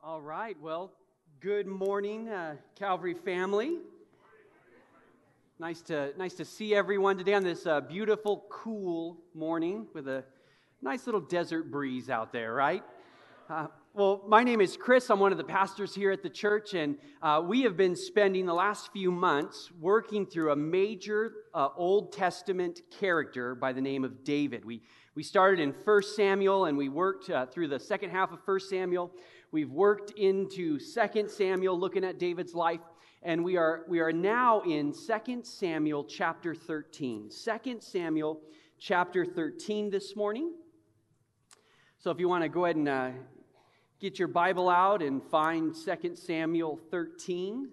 All right, well, good morning, Calvary family. Nice to see everyone today on this beautiful, cool morning with a nice little desert breeze out there, right? Well, my name is Chris. I'm one of the pastors here at the church, and we have been spending the last few months working through a major Old Testament character by the name of David. We started in 1 Samuel, and we worked through the second half of 1 Samuel. We've worked into 2 Samuel, looking at David's life, and we are now in 2 Samuel chapter 13. 2 Samuel chapter 13 this morning. So if you want to go ahead and get your Bible out and find 2 Samuel 13.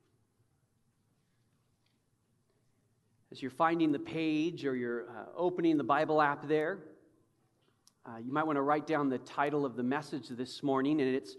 As you're finding the page or you're opening the Bible app there, you might want to write down the title of the message this morning, and it's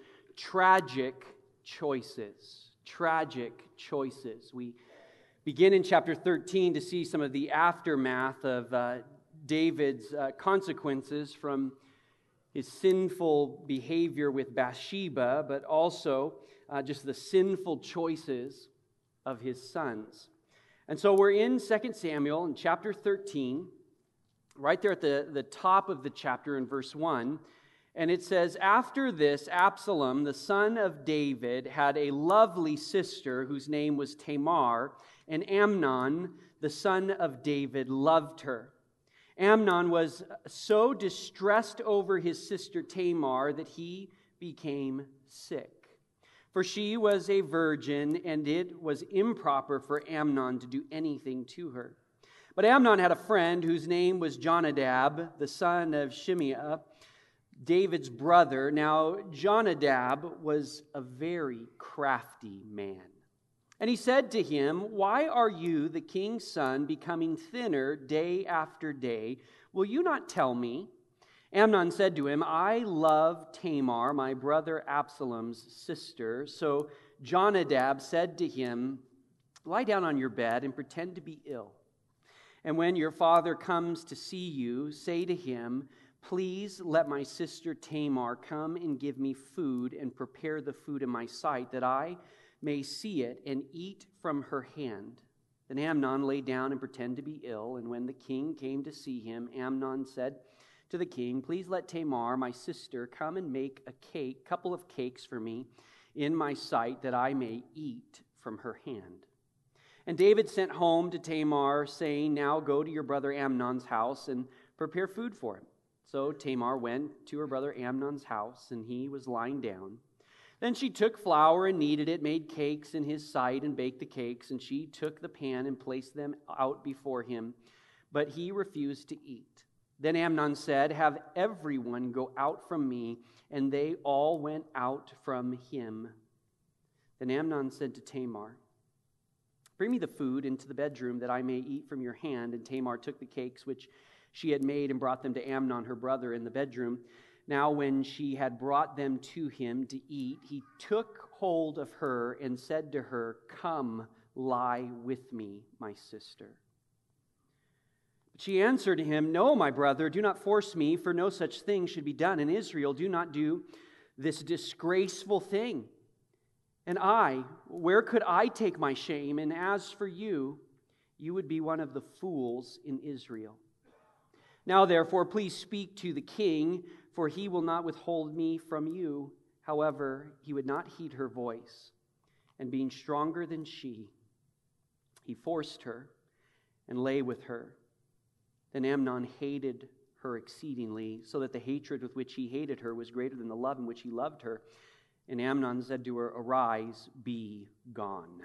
Tragic Choices. Tragic Choices. We begin in chapter 13 to see some of the aftermath of David's consequences from his sinful behavior with Bathsheba, but also just the sinful choices of his sons. And so we're in 2 Samuel in chapter 13, right there at the top of the chapter in verse 1. And it says, "After this, Absalom, the son of David, had a lovely sister whose name was Tamar, and Amnon, the son of David, loved her. Amnon was so distressed over his sister Tamar that he became sick. For she was a virgin, and it was improper for Amnon to do anything to her. But Amnon had a friend whose name was Jonadab, the son of Shimeah, David's brother. Now, Jonadab was a very crafty man. And he said to him, 'Why are you, the king's son, becoming thinner day after day? Will you not tell me?' Amnon said to him, 'I love Tamar, my brother Absalom's sister.' So Jonadab said to him, 'Lie down on your bed and pretend to be ill. And when your father comes to see you, say to him, "Please let my sister Tamar come and give me food and prepare the food in my sight, that I may see it and eat from her hand." Then Amnon lay down and pretended to be ill. And when the king came to see him, Amnon said to the king, "Please let Tamar, my sister, come and make a couple of cakes for me in my sight, that I may eat from her hand." And David sent home to Tamar, saying, "Now go to your brother Amnon's house and prepare food for him." So Tamar went to her brother Amnon's house, and he was lying down. Then she took flour and kneaded it, made cakes in his sight, and baked the cakes. And she took the pan and placed them out before him, but he refused to eat. Then Amnon said, "Have everyone go out from me." And they all went out from him. Then Amnon said to Tamar, "Bring me the food into the bedroom, that I may eat from your hand." And Tamar took the cakes which she had made and brought them to Amnon, her brother, in the bedroom. Now when she had brought them to him to eat, he took hold of her and said to her, "Come, lie with me, my sister." But she answered him, "No, my brother, do not force me, for no such thing should be done in Israel. Do not do this disgraceful thing. And where could I take my shame? And as for you, you would be one of the fools in Israel. Now, therefore, please speak to the king, for he will not withhold me from you." However, he would not heed her voice. And being stronger than she, he forced her and lay with her. Then Amnon hated her exceedingly, so that the hatred with which he hated her was greater than the love in which he loved her. And Amnon said to her, "Arise, be gone."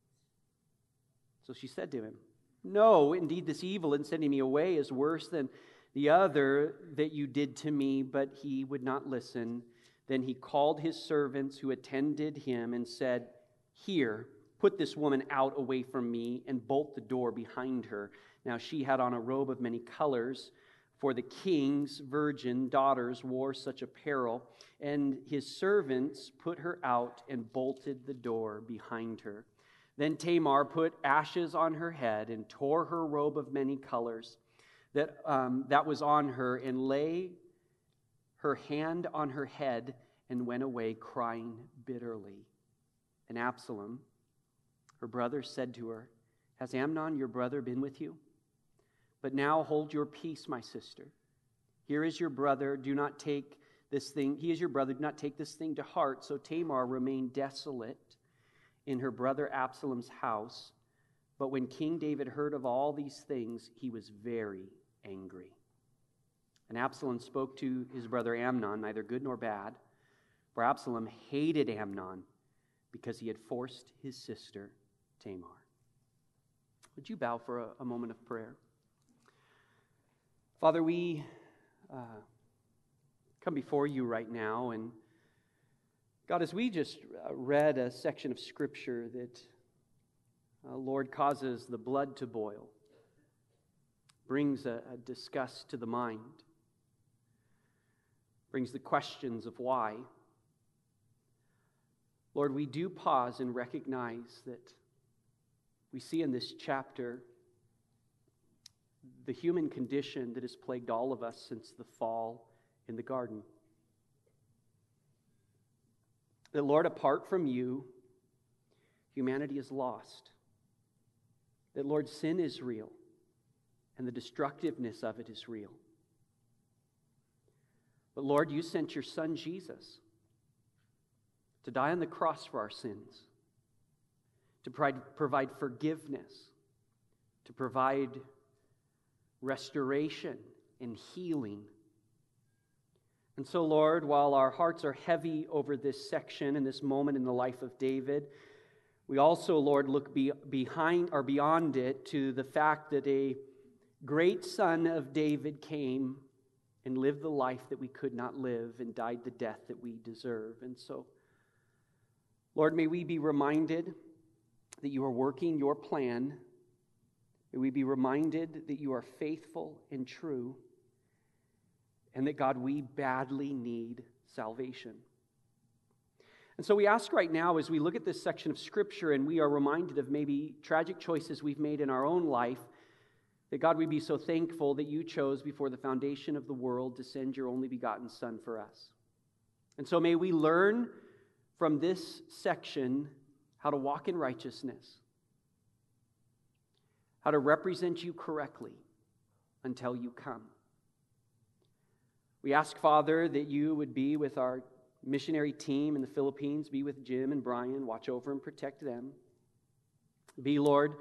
So she said to him, "No, indeed, this evil in sending me away is worse than the other that you did to me." But he would not listen. Then he called his servants who attended him and said, "Here, put this woman out away from me and bolt the door behind her." Now she had on a robe of many colors, for the king's virgin daughters wore such apparel. And his servants put her out and bolted the door behind her. Then Tamar put ashes on her head and tore her robe of many colors that was on her, and lay her hand on her head and went away crying bitterly. And Absalom, her brother, said to her, "Has Amnon, your brother, been with you? But now hold your peace, my sister. Here is your brother, do not take this thing. He is your brother, do not take this thing to heart." So Tamar remained desolate in her brother Absalom's house. But when King David heard of all these things, he was very angry. And Absalom spoke to his brother Amnon, neither good nor bad, for Absalom hated Amnon because he had forced his sister Tamar. Would you bow for a moment of prayer? Father, we come before you right now, and God, as we just read a section of Scripture that, Lord, causes the blood to boil, brings a disgust to the mind, brings the questions of why. Lord, we do pause and recognize that we see in this chapter the human condition that has plagued all of us since the fall in the garden. That, Lord, apart from you, humanity is lost. That, Lord, sin is real, and the destructiveness of it is real. But, Lord, you sent your Son, Jesus, to die on the cross for our sins, to provide forgiveness, to provide restoration and healing. And so, Lord, while our hearts are heavy over this section and this moment in the life of David, we also, Lord, look behind or beyond it to the fact that a great son of David came and lived the life that we could not live and died the death that we deserve. And so, Lord, may we be reminded that you are working your plan. May we be reminded that you are faithful and true, and that, God, we badly need salvation. And so we ask right now, as we look at this section of Scripture and we are reminded of maybe tragic choices we've made in our own life, that, God, we be so thankful that you chose before the foundation of the world to send your only begotten Son for us. And so may we learn from this section how to walk in righteousness, how to represent you correctly until you come. We ask, Father, that you would be with our missionary team in the Philippines, be with Jim and Brian, watch over and protect them. Be, Lord,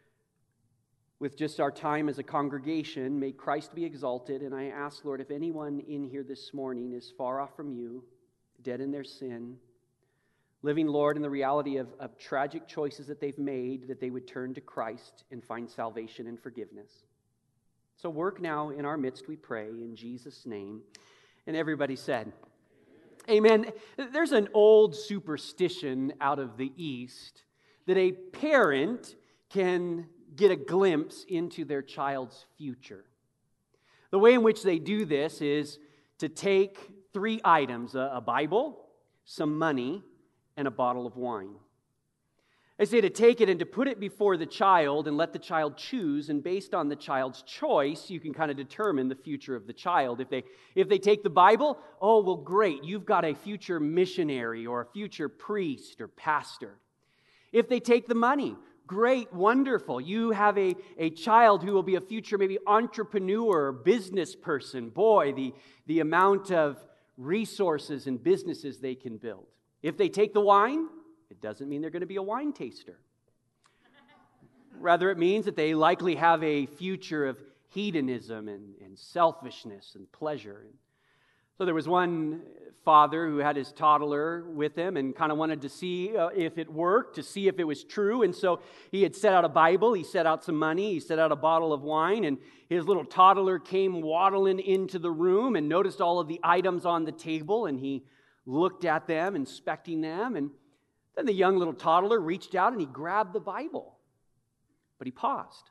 with just our time as a congregation, may Christ be exalted. And I ask, Lord, if anyone in here this morning is far off from you, dead in their sin, living, Lord, in the reality of tragic choices that they've made, that they would turn to Christ and find salvation and forgiveness. So work now in our midst, we pray, in Jesus' name. And everybody said, Amen. There's an old superstition out of the East that a parent can get a glimpse into their child's future. The way in which they do this is to take 3 items, a Bible, some money, and a bottle of wine. They say to take it and to put it before the child and let the child choose, and based on the child's choice, you can kind of determine the future of the child. If they take the Bible, oh, well, great, you've got a future missionary or a future priest or pastor. If they take the money, great, wonderful, you have a child who will be a future maybe entrepreneur or business person. Boy, the amount of resources and businesses they can build. If they take the wine, it doesn't mean they're going to be a wine taster. Rather, it means that they likely have a future of hedonism and selfishness and pleasure. So there was one father who had his toddler with him and kind of wanted to see if it worked, to see if it was true. And so he had set out a Bible, he set out some money, he set out a bottle of wine, and his little toddler came waddling into the room and noticed all of the items on the table, and he looked at them, inspecting them, and then the young little toddler reached out and he grabbed the Bible. But he paused.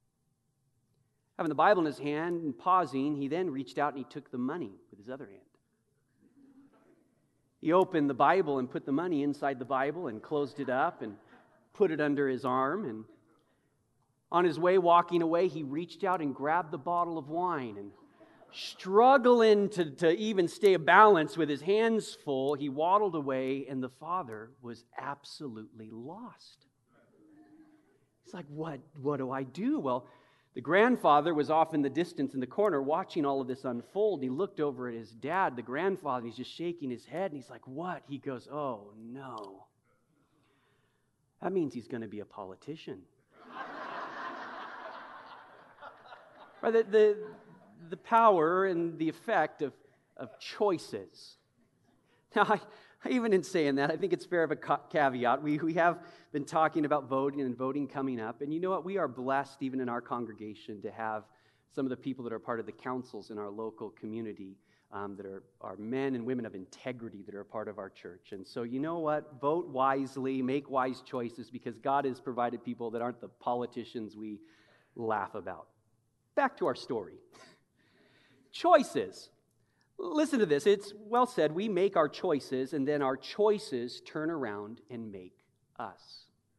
Having the Bible in his hand and pausing, he then reached out and he took the money with his other hand. He opened the Bible and put the money inside the Bible and closed it up and put it under his arm. And on his way walking away, he reached out and grabbed the bottle of wine and struggling to even stay balanced with his hands full, he waddled away, and the father was absolutely lost. He's like, what do I do? Well, the grandfather was off in the distance in the corner watching all of this unfold. He looked over at his dad, the grandfather, and he's just shaking his head, and he's like, what? He goes, oh, no. That means he's going to be a politician. Right, the power and the effect of choices. Now, I even in saying that, I think it's fair of a caveat. We have been talking about voting and voting coming up. And you know what? We are blessed, even in our congregation, to have some of the people that are part of the councils in our local community that are men and women of integrity that are a part of our church. And so you know what? Vote wisely, make wise choices, because God has provided people that aren't the politicians we laugh about. Back to our story. Choices. Listen to this. It's well said. We make our choices, and then our choices turn around and make us.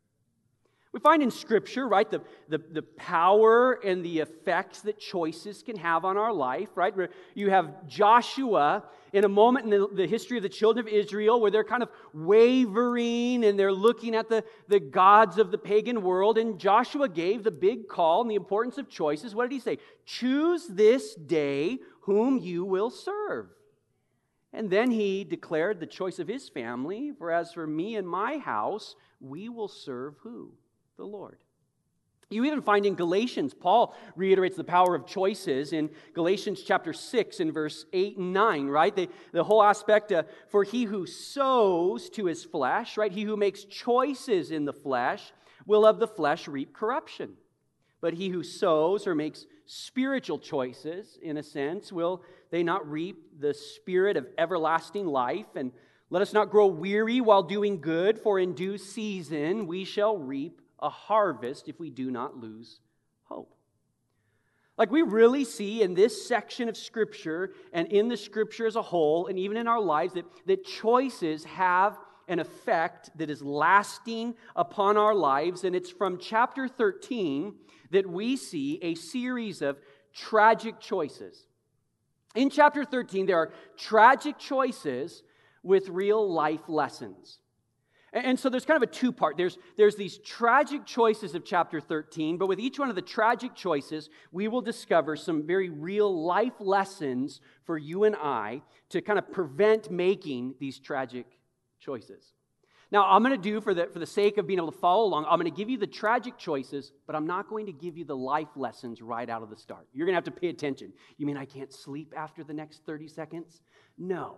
We find in Scripture, right, the power and the effects that choices can have on our life, right? You have Joshua in a moment in the history of the children of Israel where they're kind of wavering and they're looking at the gods of the pagan world, and Joshua gave the big call and the importance of choices. What did he say? Choose this day whom you will serve. And then he declared the choice of his family, for as for me and my house, we will serve who? The Lord. You even find in Galatians, Paul reiterates the power of choices in Galatians chapter 6 and verse 8 and 9, right? The whole aspect, for he who sows to his flesh, right? He who makes choices in the flesh will of the flesh reap corruption. But he who sows or makes spiritual choices, in a sense, will they not reap the spirit of everlasting life? And let us not grow weary while doing good, for in due season we shall reap a harvest if we do not lose hope. Like we really see in this section of Scripture and in the Scripture as a whole, and even in our lives, that choices have an effect that is lasting upon our lives. And it's from chapter 13 that we see a series of tragic choices. In chapter 13, there are tragic choices with real life lessons. And so there's kind of a two-part. There's these tragic choices of chapter 13, but with each one of the tragic choices, we will discover some very real life lessons for you and I to kind of prevent making these tragic choices. Now, I'm going to do, for the sake of being able to follow along, I'm going to give you the tragic choices, but I'm not going to give you the life lessons right out of the start. You're going to have to pay attention. You mean I can't sleep after the next 30 seconds? No.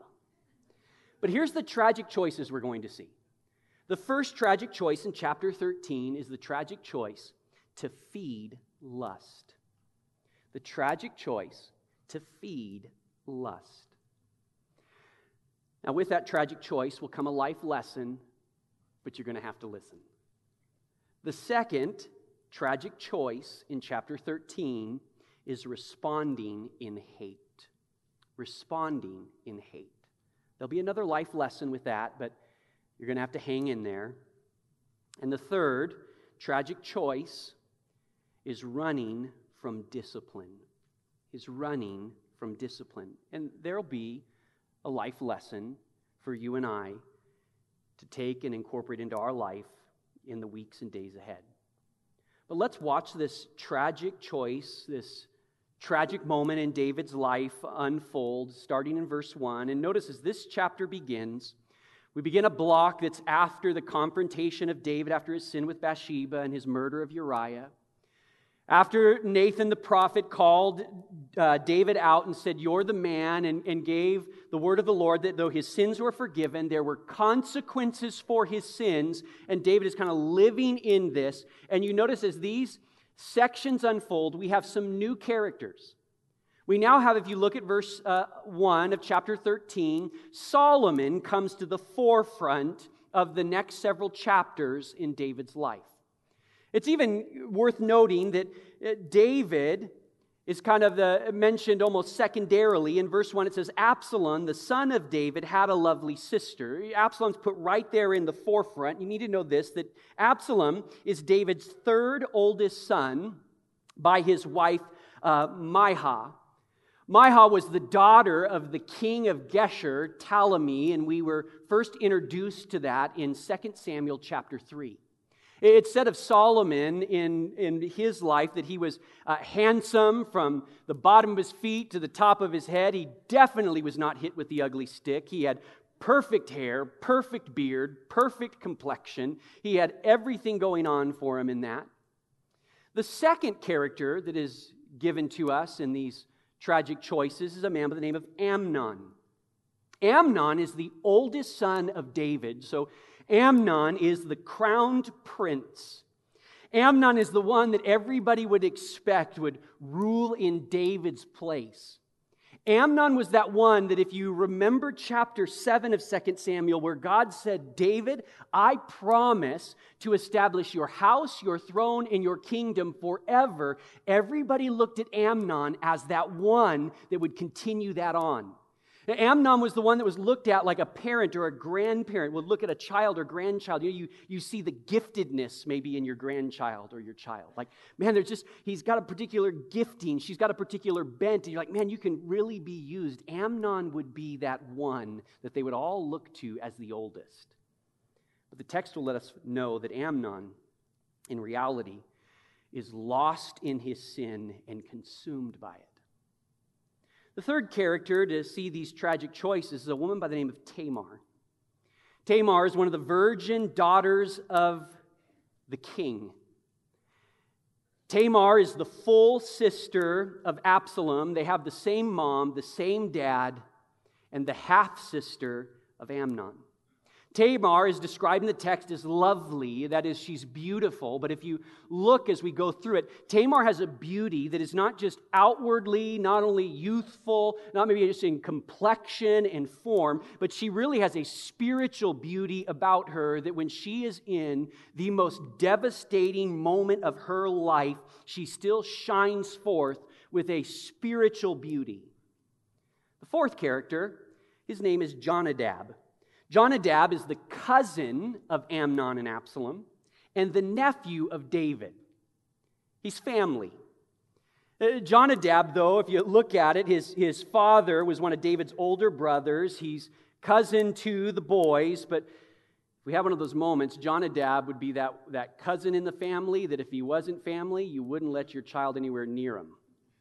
But here's the tragic choices we're going to see. The first tragic choice in chapter 13 is the tragic choice to feed lust. The tragic choice to feed lust. Now, with that tragic choice will come a life lesson, but you're going to have to listen. The second tragic choice in chapter 13 is responding in hate. Responding in hate. There'll be another life lesson with that, but you're going to have to hang in there. And the third tragic choice is running from discipline. Is running from discipline. And there'll be a life lesson for you and I to take and incorporate into our life in the weeks and days ahead. But let's watch this tragic choice, this tragic moment in David's life unfold, starting in verse 1. And notice as this chapter begins, we begin a block that's after the confrontation of David after his sin with Bathsheba and his murder of Uriah. After Nathan the prophet called David out and said, "You're the man," and gave the word of the Lord that though his sins were forgiven, there were consequences for his sins, and David is kind of living in this. And you notice as these sections unfold, we have some new characters. We now have, if you look at verse 1 of chapter 13, Solomon comes to the forefront of the next several chapters in David's life. It's even worth noting that David is kind of mentioned almost secondarily. In verse 1, it says, Absalom, the son of David, had a lovely sister. Absalom's put right there in the forefront. You need to know this, that Absalom is David's third oldest son by his wife, Maacah. Maacah was the daughter of the king of Geshur, Talmi, and we were first introduced to that in 2 Samuel chapter 3. It's said of Solomon in his life that he was handsome from the bottom of his feet to the top of his head. He definitely was not hit with the ugly stick. He had perfect hair, perfect beard, perfect complexion. He had everything going on for him in that. The second character that is given to us in these tragic choices is a man by the name of Amnon. Amnon is the oldest son of David, so Amnon is the crowned prince. Amnon is the one that everybody would expect would rule in David's place. Amnon was that one that if you remember chapter 7 of 2 Samuel, where God said, David, I promise to establish your house, your throne, and your kingdom forever, everybody looked at Amnon as that one that would continue that on. Now, Amnon was the one that was looked at like a parent or a grandparent would look at a child or grandchild. You see the giftedness maybe in your grandchild or your child. Like, man, he's got a particular gifting. She's got a particular bent. And you're like, man, you can really be used. Amnon would be that one that they would all look to as the oldest. But the text will let us know that Amnon, in reality, is lost in his sin and consumed by it. The third character to see these tragic choices is a woman by the name of Tamar. Tamar is one of the virgin daughters of the king. Tamar is the full sister of Absalom. They have the same mom, the same dad, and the half-sister of Amnon. Tamar is described in the text as lovely, that is, she's beautiful. But if you look as we go through it, Tamar has a beauty that is not just outwardly, not only youthful, not maybe just in complexion and form, but she really has a spiritual beauty about her that when she is in the most devastating moment of her life, she still shines forth with a spiritual beauty. The fourth character, his name is Jonadab. Jonadab is the cousin of Amnon and Absalom and the nephew of David. He's family. Jonadab, though, if you look at it, his father was one of David's older brothers. He's cousin to the boys, but if we have one of those moments, Jonadab would be that cousin in the family that if he wasn't family, you wouldn't let your child anywhere near him.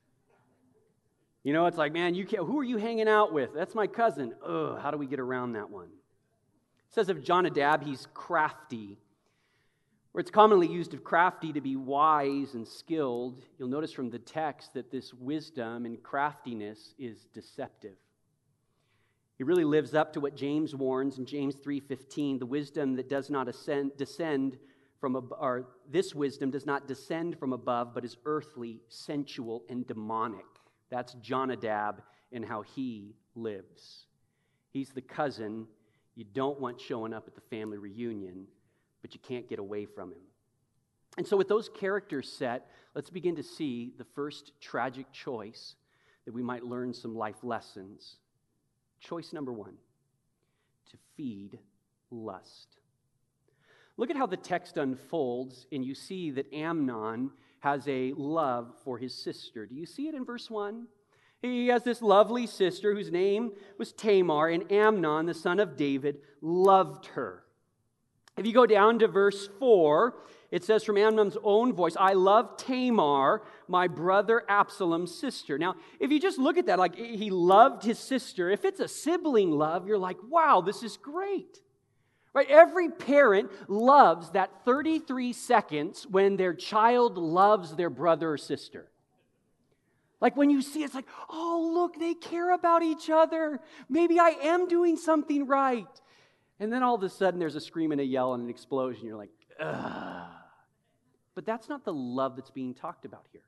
You know, it's like, man, who are you hanging out with? That's my cousin. Ugh, how do we get around that one? It says of Jonadab, he's crafty. Where it's commonly used of crafty to be wise and skilled, you'll notice from the text that this wisdom and craftiness is deceptive. He really lives up to what James warns in James 3:15, the wisdom that does not descend from above, this wisdom does not descend from above, but is earthly, sensual, and demonic. That's Jonadab and how he lives. He's the cousin you don't want showing up at the family reunion, but you can't get away from him. And so with those characters set, let's begin to see the first tragic choice that we might learn some life lessons. Choice number 1, to feed lust. Look at how the text unfolds, and you see that Amnon has a love for his sister. Do you see it in verse 1? He has this lovely sister whose name was Tamar, and Amnon, the son of David, loved her. If you go down to verse 4, it says from Amnon's own voice, I love Tamar, my brother Absalom's sister. Now, if you just look at that, like he loved his sister, if it's a sibling love, you're like, wow, this is great. Right? Every parent loves that 33 seconds when their child loves their brother or sister. Like when you see it, it's like, oh, look, they care about each other. Maybe I am doing something right. And then all of a sudden there's a scream and a yell and an explosion. You're like, ugh. But that's not the love that's being talked about here.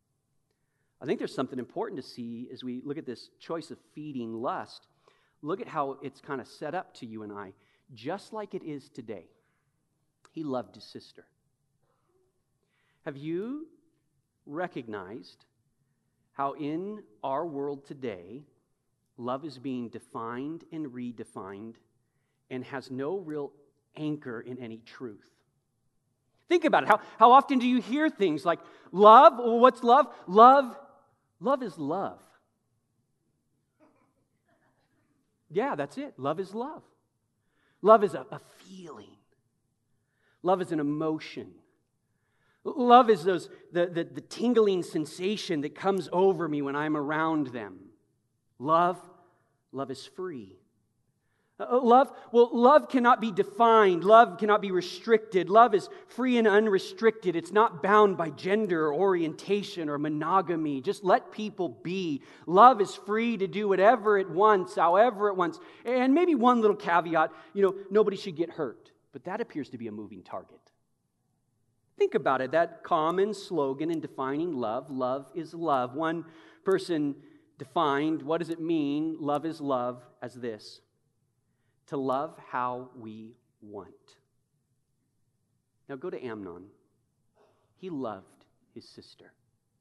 I think there's something important to see as we look at this choice of feeding lust. Look at how it's kind of set up to you and I, just like it is today. He loved his sister. Have you recognized how in our world today, love is being defined and redefined and has no real anchor in any truth? Think about it. How often do you hear things like love? What's love? Love is love. Yeah, that's it. Love is love. Love is a feeling. Love is an emotion. Love is the tingling sensation that comes over me when I'm around them. Love is free. Love cannot be defined. Love cannot be restricted. Love is free and unrestricted. It's not bound by gender or orientation or monogamy. Just let people be. Love is free to do whatever it wants, however it wants. And maybe one little caveat, nobody should get hurt. But that appears to be a moving target. Think about it, that common slogan in defining love is love. One person defined, what does it mean, love is love, as this: to love how we want. Now go to Amnon. He loved his sister.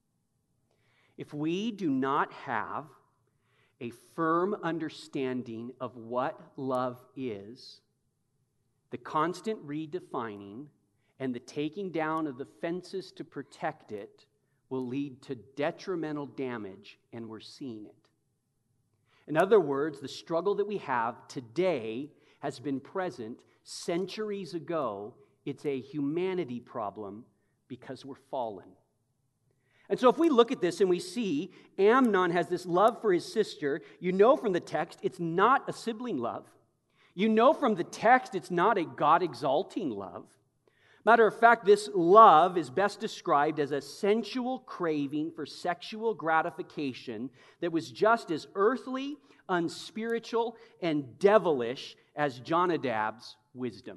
If we do not have a firm understanding of what love is, the constant redefining and the taking down of the fences to protect it will lead to detrimental damage, and we're seeing it. In other words, the struggle that we have today has been present centuries ago. It's a humanity problem because we're fallen. And so if we look at this and we see Amnon has this love for his sister, from the text it's not a sibling love. From the text it's not a God-exalting love. Matter of fact, this love is best described as a sensual craving for sexual gratification that was just as earthly, unspiritual, and devilish as Jonadab's wisdom.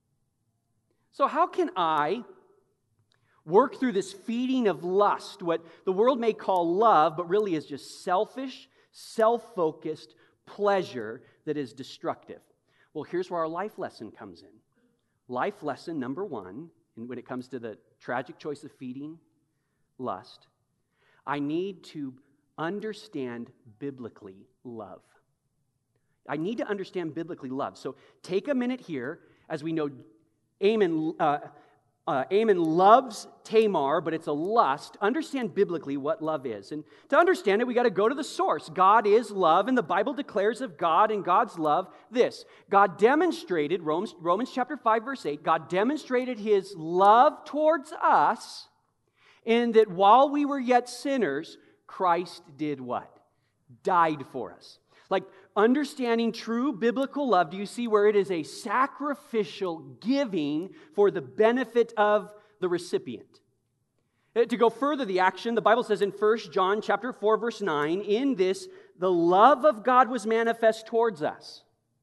So how can I work through this feeding of lust, what the world may call love, but really is just selfish, self-focused pleasure that is destructive? Well, here's where our life lesson comes in. Life lesson number one, and when it comes to the tragic choice of feeding lust, I need to understand biblically love. I need to understand biblically love. So take a minute here. As we know, Amnon loves Tamar, but it's a lust. Understand biblically what love is. And to understand it, we got to go to the source. God is love, and the Bible declares of God and God's love this. God demonstrated, Romans chapter 5, verse 8, God demonstrated His love towards us in that while we were yet sinners, Christ did what? Died for us. Like, understanding true biblical love, do you see where it is a sacrificial giving for the benefit of the recipient? To go further the action, the Bible says in 1 John chapter 4, verse 9, in this, the love of God was manifest towards us,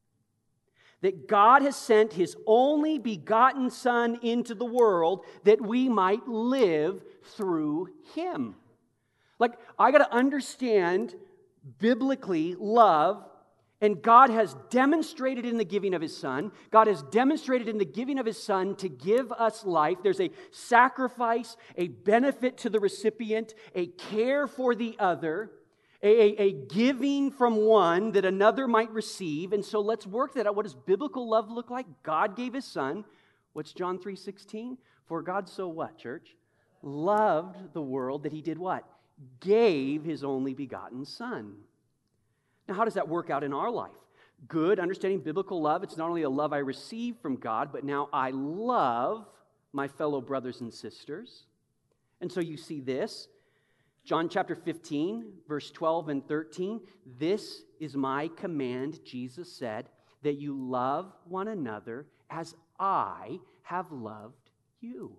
that God has sent His only begotten Son into the world that we might live through Him. Like, I got to understand biblically love, and God has demonstrated in the giving of His Son. God has demonstrated in the giving of His Son to give us life. There's a sacrifice, a benefit to the recipient, a care for the other, a giving from one that another might receive. And so let's work that out. What does biblical love look like? God gave His Son. What's John 3:16? For God so what, church? Loved the world that He did what? Gave His only begotten Son. Now, how does that work out in our life? Good, understanding biblical love. It's not only a love I receive from God, but now I love my fellow brothers and sisters. And so you see this. John chapter 15, verse 12 and 13. This is my command, Jesus said, that you love one another as I have loved you.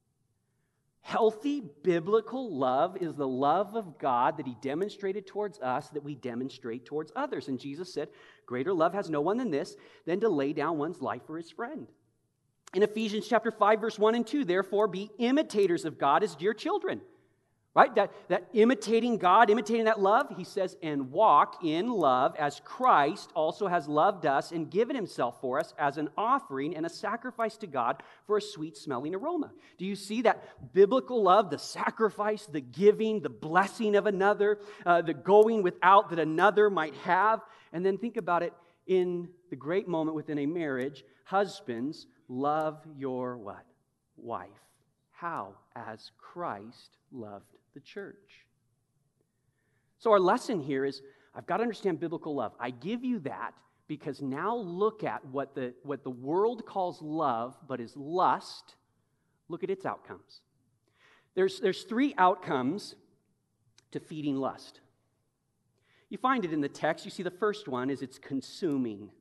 Healthy biblical love is the love of God that He demonstrated towards us, that we demonstrate towards others. And Jesus said, greater love has no one than this, than to lay down one's life for his friend. In Ephesians chapter 5, verse 1 and 2, therefore be imitators of God as dear children. Right? That imitating God, imitating that love, he says, and walk in love as Christ also has loved us and given Himself for us as an offering and a sacrifice to God for a sweet-smelling aroma. Do you see that biblical love, the sacrifice, the giving, the blessing of another, the going without that another might have? And then think about it in the great moment within a marriage. Husbands, love your what? Wife. How? As Christ loved the church. So our lesson here is I've got to understand biblical love. I give you that because now look at what the world calls love, but is lust. Look at its outcomes. There's three outcomes to feeding lust. You find it in the text. You see the first one is it's consuming.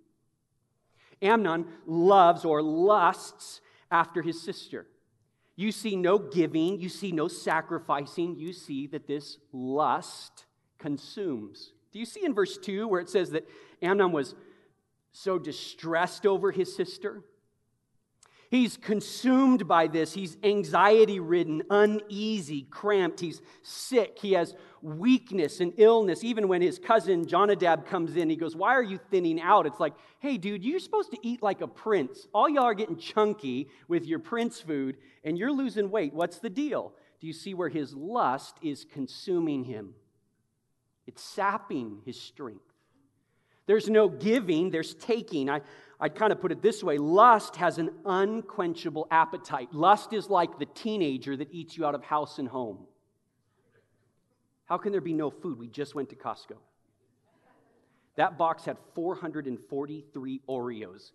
Amnon loves or lusts after his sister. You see no giving. You see no sacrificing. You see that this lust consumes. Do you see in verse 2 where it says that Amnon was so distressed over his sister? He's consumed by this. He's anxiety-ridden, uneasy, cramped. He's sick. He has weakness and illness. Even when his cousin Jonadab comes in, he goes, "Why are you thinning out?" It's like, hey, dude, you're supposed to eat like a prince. All y'all are getting chunky with your prince food, and you're losing weight. What's the deal? Do you see where his lust is consuming him? It's sapping his strength. There's no giving, there's taking. I'd kind of put it this way. Lust has an unquenchable appetite. Lust is like the teenager that eats you out of house and home. How can there be no food? We just went to Costco. That box had 443 Oreos,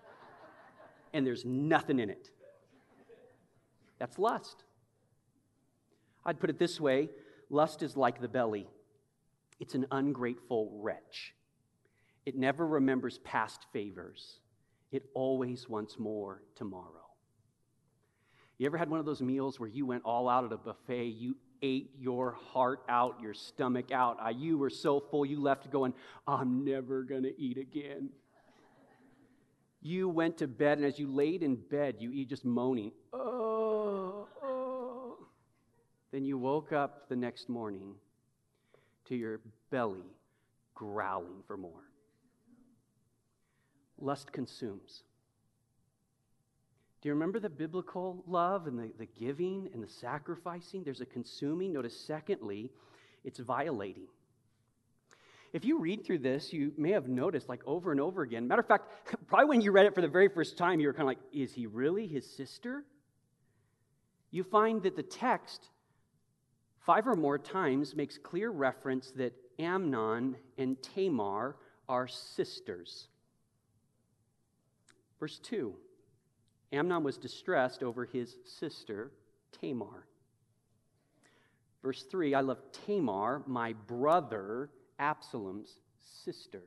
and there's nothing in it. That's lust. I'd put it this way. Lust is like the belly. It's an ungrateful wretch. It never remembers past favors. It always wants more tomorrow. You ever had one of those meals where you went all out at a buffet, you ate your heart out, your stomach out, you were so full you left going, "I'm never going to eat again." You went to bed, and as you laid in bed, you eat just moaning, "Oh, oh." Then you woke up the next morning to your belly growling for more. Lust consumes. Do you remember the biblical love and the giving and the sacrificing? There's a consuming. Notice, secondly, it's violating. If you read through this, you may have noticed, like over and over again. Matter of fact, probably when you read it for the very first time, you were kind of like, is he really his sister? You find that the text 5 or more times makes clear reference that Amnon and Tamar are sisters. Verse 2, Amnon was distressed over his sister, Tamar. Verse 3, I love Tamar, my brother Absalom's sister.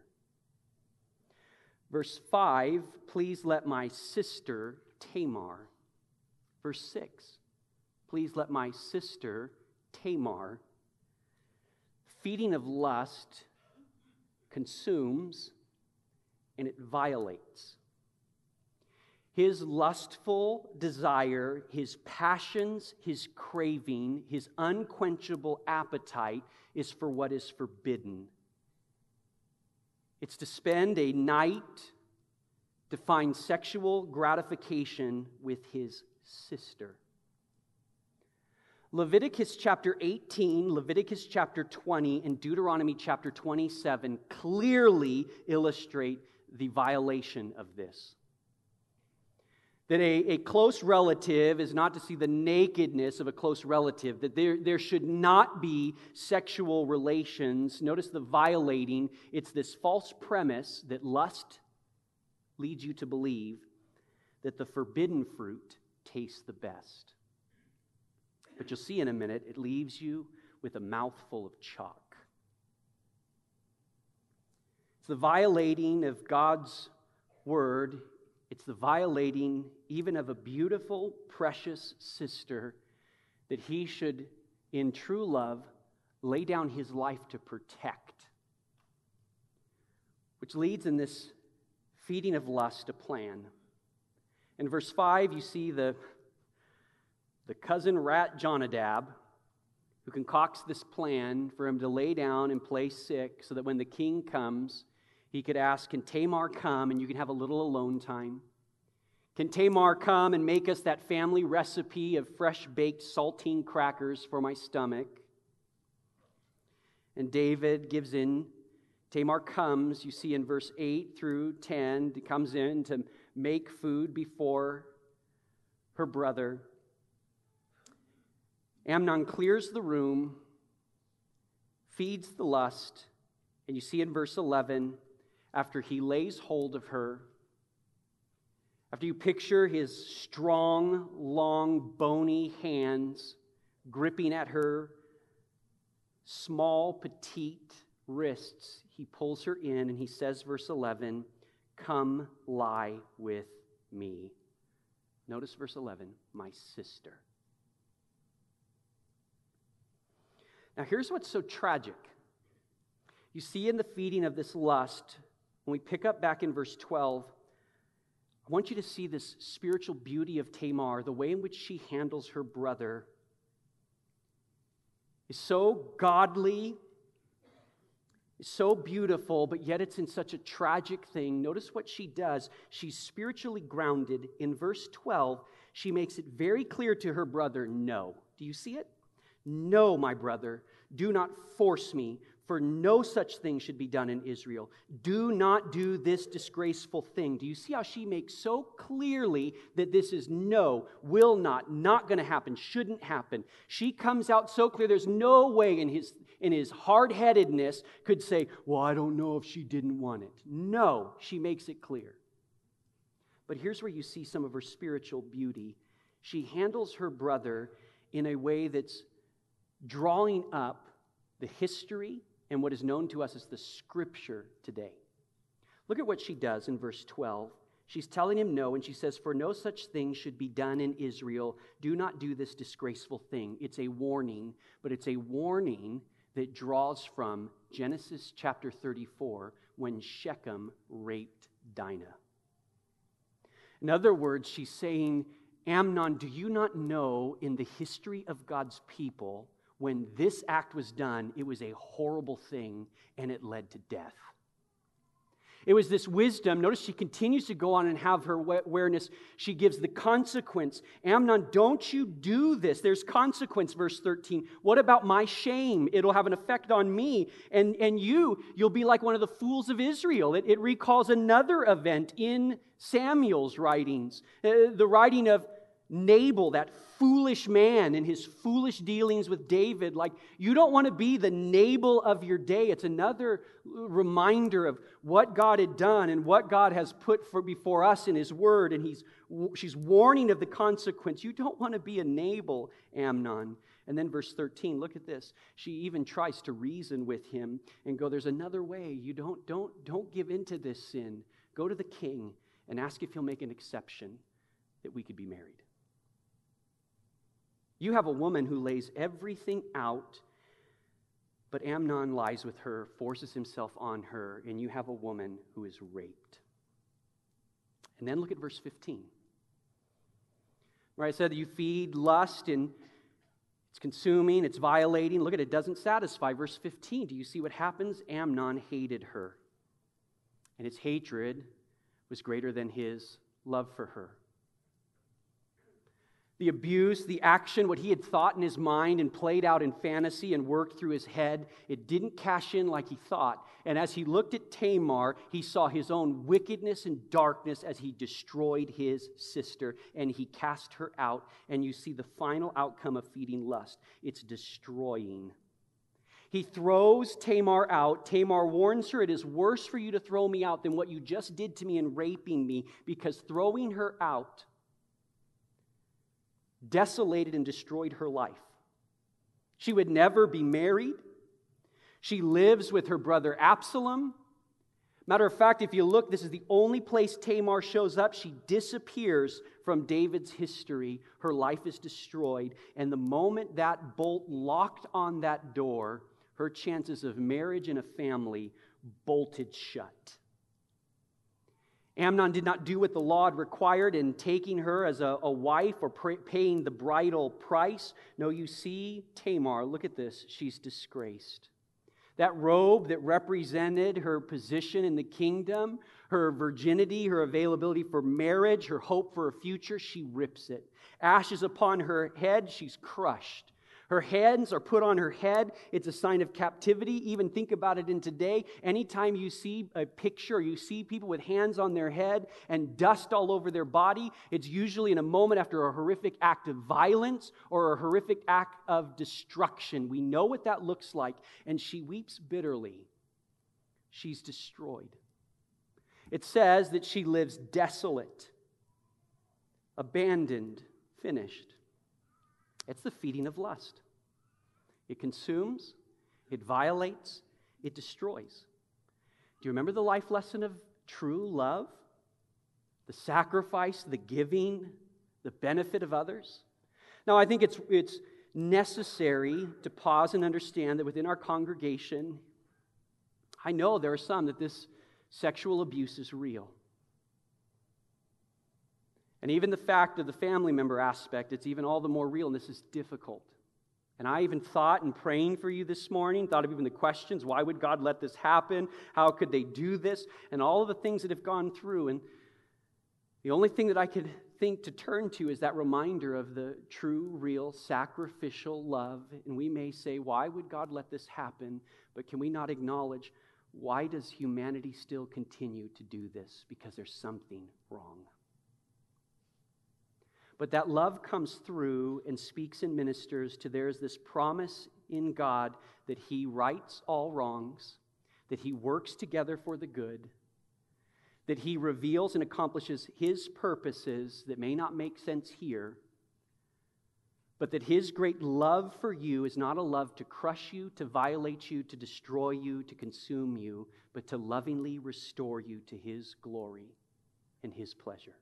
Verse 5, please let my sister Tamar. Verse 6, please let my sister Tamar. Feeding of lust consumes and it violates. His lustful desire, his passions, his craving, his unquenchable appetite is for what is forbidden. It's to spend a night to find sexual gratification with his sister. Leviticus chapter 18, Leviticus chapter 20, and Deuteronomy chapter 27 clearly illustrate the violation of this. That a close relative is not to see the nakedness of a close relative, that there should not be sexual relations. Notice the violating. It's this false premise that lust leads you to believe that the forbidden fruit tastes the best. But you'll see in a minute, it leaves you with a mouthful of chalk. It's the violating of God's word. It's the violating even of a beautiful, precious sister that he should, in true love, lay down his life to protect. Which leads in this feeding of lust a plan. In verse 5, you see the cousin rat Jonadab, who concocts this plan for him to lay down and play sick so that when the king comes, he could ask, can Tamar come and you can have a little alone time? Can Tamar come and make us that family recipe of fresh-baked saltine crackers for my stomach? And David gives in. Tamar comes, you see in verse 8 through 10, comes in to make food before her brother. Amnon clears the room, feeds the lust. And you see in verse 11, after he lays hold of her, after you picture his strong, long, bony hands gripping at her small, petite wrists, he pulls her in and he says, verse 11, "Come lie with me." Notice verse 11, "my sister." Now here's what's so tragic. You see in the feeding of this lust, when we pick up back in verse 12, I want you to see this spiritual beauty of Tamar, the way in which she handles her brother is so godly, is so beautiful, but yet it's in such a tragic thing. Notice what she does. She's spiritually grounded. In verse 12, she makes it very clear to her brother, no. Do you see it? No, my brother, do not force me, for no such thing should be done in Israel. Do not do this disgraceful thing. Do you see how she makes so clearly that this is no, will not going to happen, shouldn't happen? She comes out so clear, there's no way in his hard-headedness could say, well, I don't know if she didn't want it. No, she makes it clear. But here's where you see some of her spiritual beauty. She handles her brother in a way that's drawing up the history and what is known to us as the Scripture today. Look at what she does in verse 12. She's telling him no, and she says, for no such thing should be done in Israel. Do not do this disgraceful thing. It's a warning, but it's a warning that draws from Genesis chapter 34, when Shechem raped Dinah. In other words, she's saying, Amnon, do you not know in the history of God's people, when this act was done, it was a horrible thing and it led to death. It was this wisdom. Notice she continues to go on and have her awareness. She gives the consequence. Amnon, don't you do this. There's consequence, verse 13. What about my shame? It'll have an effect on me. And you'll be like one of the fools of Israel. It recalls another event in Samuel's writings. The writing of Nabal, that foolish man and his foolish dealings with David. Like, you don't want to be the Nabal of your day. It's another reminder of what God had done and what God has put before us in His Word. And she's warning of the consequence. You don't want to be a Nabal, Amnon. And then verse 13, look at this. She even tries to reason with him and go, there's another way. You don't give in to this sin. Go to the king and ask if he'll make an exception that we could be married. You have a woman who lays everything out, but Amnon lies with her, forces himself on her, and you have a woman who is raped. And then look at verse 15. Where I said that you feed lust and it's consuming, it's violating. Look at it, it doesn't satisfy. Verse 15, do you see what happens? Amnon hated her, and his hatred was greater than his love for her. The abuse, the action, what he had thought in his mind and played out in fantasy and worked through his head, it didn't cash in like he thought. And as he looked at Tamar, he saw his own wickedness and darkness as he destroyed his sister, and he cast her out. And you see the final outcome of feeding lust. It's destroying. He throws Tamar out. Tamar warns her, it is worse for you to throw me out than what you just did to me in raping me, because throwing her out desolated and destroyed her life. She would never be married. She lives with her brother Absalom. Matter of fact, if you look, this is the only place Tamar shows up. She disappears from David's history. Her life is destroyed. And the moment that bolt locked on that door, her chances of marriage and a family bolted shut. Amnon did not do what the law had required in taking her as a wife or paying the bridal price. No, you see Tamar, look at this, she's disgraced. That robe that represented her position in the kingdom, her virginity, her availability for marriage, her hope for a future, she rips it. Ashes upon her head, she's crushed. Her hands are put on her head. It's a sign of captivity. Even think about it in today. Anytime you see a picture, or you see people with hands on their head and dust all over their body, it's usually in a moment after a horrific act of violence or a horrific act of destruction. We know what that looks like. And she weeps bitterly she's destroyed. It says that she lives desolate, abandoned, finished. It's the feeding of lust. It consumes, it violates, it destroys. Do you remember the life lesson of true love? The sacrifice, the giving, the benefit of others? Now, I think it's necessary to pause and understand that within our congregation, I know there are some that this sexual abuse is real. And even the fact of the family member aspect, it's even all the more real, and this is difficult. And I even thought in praying for you this morning, thought of even the questions, why would God let this happen? How could they do this? And all of the things that have gone through. And the only thing that I could think to turn to is that reminder of the true, real, sacrificial love. And we may say, why would God let this happen? But can we not acknowledge, why does humanity still continue to do this? Because there's something wrong. But that love comes through and speaks and ministers to there's this promise in God that He rights all wrongs, that He works together for the good, that He reveals and accomplishes His purposes that may not make sense here, but that His great love for you is not a love to crush you, to violate you, to destroy you, to consume you, but to lovingly restore you to His glory and His pleasure.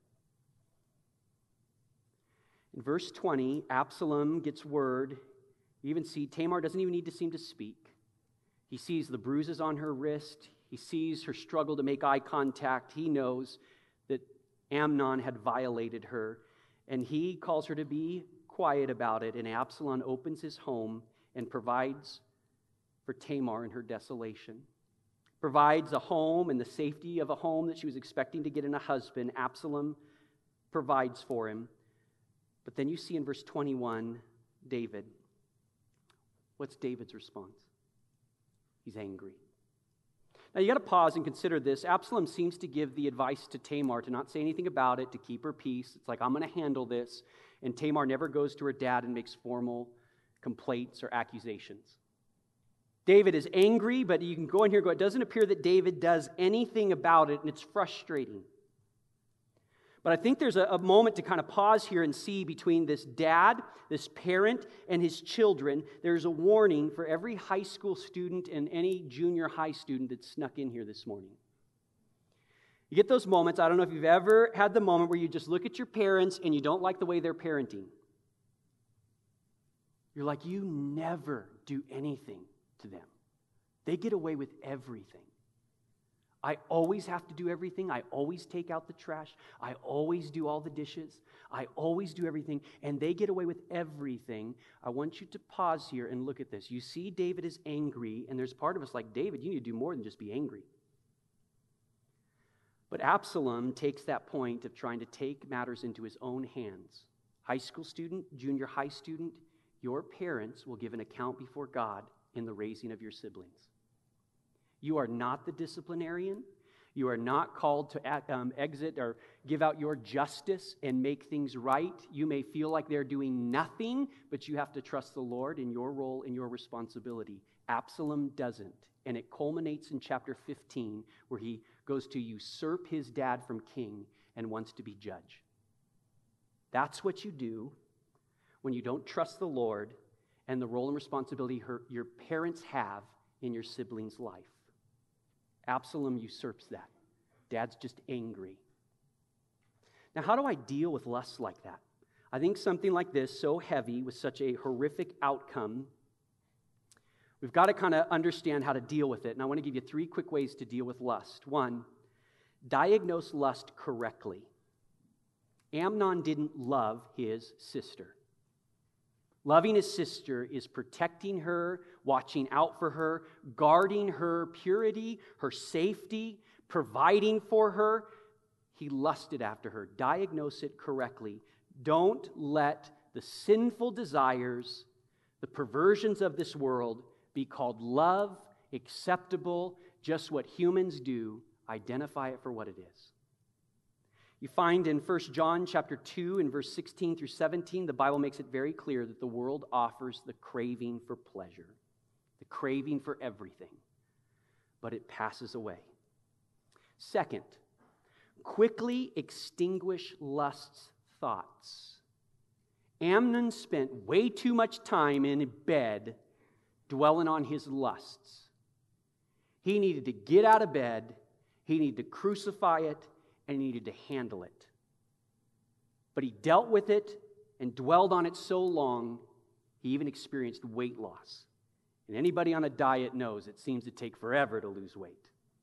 In verse 20, Absalom gets word. You even see Tamar doesn't even need to seem to speak. He sees the bruises on her wrist. He sees her struggle to make eye contact. He knows that Amnon had violated her. And he calls her to be quiet about it. And Absalom opens his home and provides for Tamar in her desolation. Provides a home and the safety of a home that she was expecting to get in a husband. Absalom provides for him. But then you see in verse 21, David. What's David's response? He's angry. Now you got to pause and consider this. Absalom seems to give the advice to Tamar to not say anything about it, to keep her peace. It's like, I'm going to handle this. And Tamar never goes to her dad and makes formal complaints or accusations. David is angry, but you can go in here and go, it doesn't appear that David does anything about it, and it's frustrating. But I think there's a moment to kind of pause here and see between this dad, this parent, and his children. There's a warning for every high school student and any junior high student that snuck in here this morning. You get those moments. I don't know if you've ever had the moment where you just look at your parents and you don't like the way they're parenting. You're like, you never do anything to them. They get away with everything. I always have to do everything. I always take out the trash. I always do all the dishes. I always do everything. And they get away with everything. I want you to pause here and look at this. You see David is angry, and there's part of us like, David, you need to do more than just be angry. But Absalom takes that point of trying to take matters into his own hands. High school student, junior high student, your parents will give an account before God in the raising of your siblings. You are not the disciplinarian. You are not called to exit or give out your justice and make things right. You may feel like they're doing nothing, but you have to trust the Lord in your role and your responsibility. Absalom doesn't. And it culminates in chapter 15, where he goes to usurp his dad from king and wants to be judge. That's what you do when you don't trust the Lord and the role and responsibility your parents have in your sibling's life. Absalom usurps that. Dad's just angry. Now, how do I deal with lust like that? I think something like this, so heavy, with such a horrific outcome, we've got to kind of understand how to deal with it. And I want to give you 3 quick ways to deal with lust. 1, diagnose lust correctly. Amnon didn't love his sister. Loving his sister is protecting her, watching out for her, guarding her purity, her safety, providing for her. He lusted after her. Diagnose it correctly. Don't let the sinful desires, the perversions of this world be called love, acceptable, just what humans do. Identify it for what it is. You find in 1 John chapter 2 and verse 16 through 17, the Bible makes it very clear that the world offers the craving for pleasure, the craving for everything. but it passes away. Second, quickly extinguish lust's thoughts. Amnon spent way too much time in bed dwelling on his lusts. He needed to get out of bed, he needed to crucify it, and he needed to handle it. But he dealt with it and dwelled on it so long, he even experienced weight loss. And anybody on a diet knows it seems to take forever to lose weight.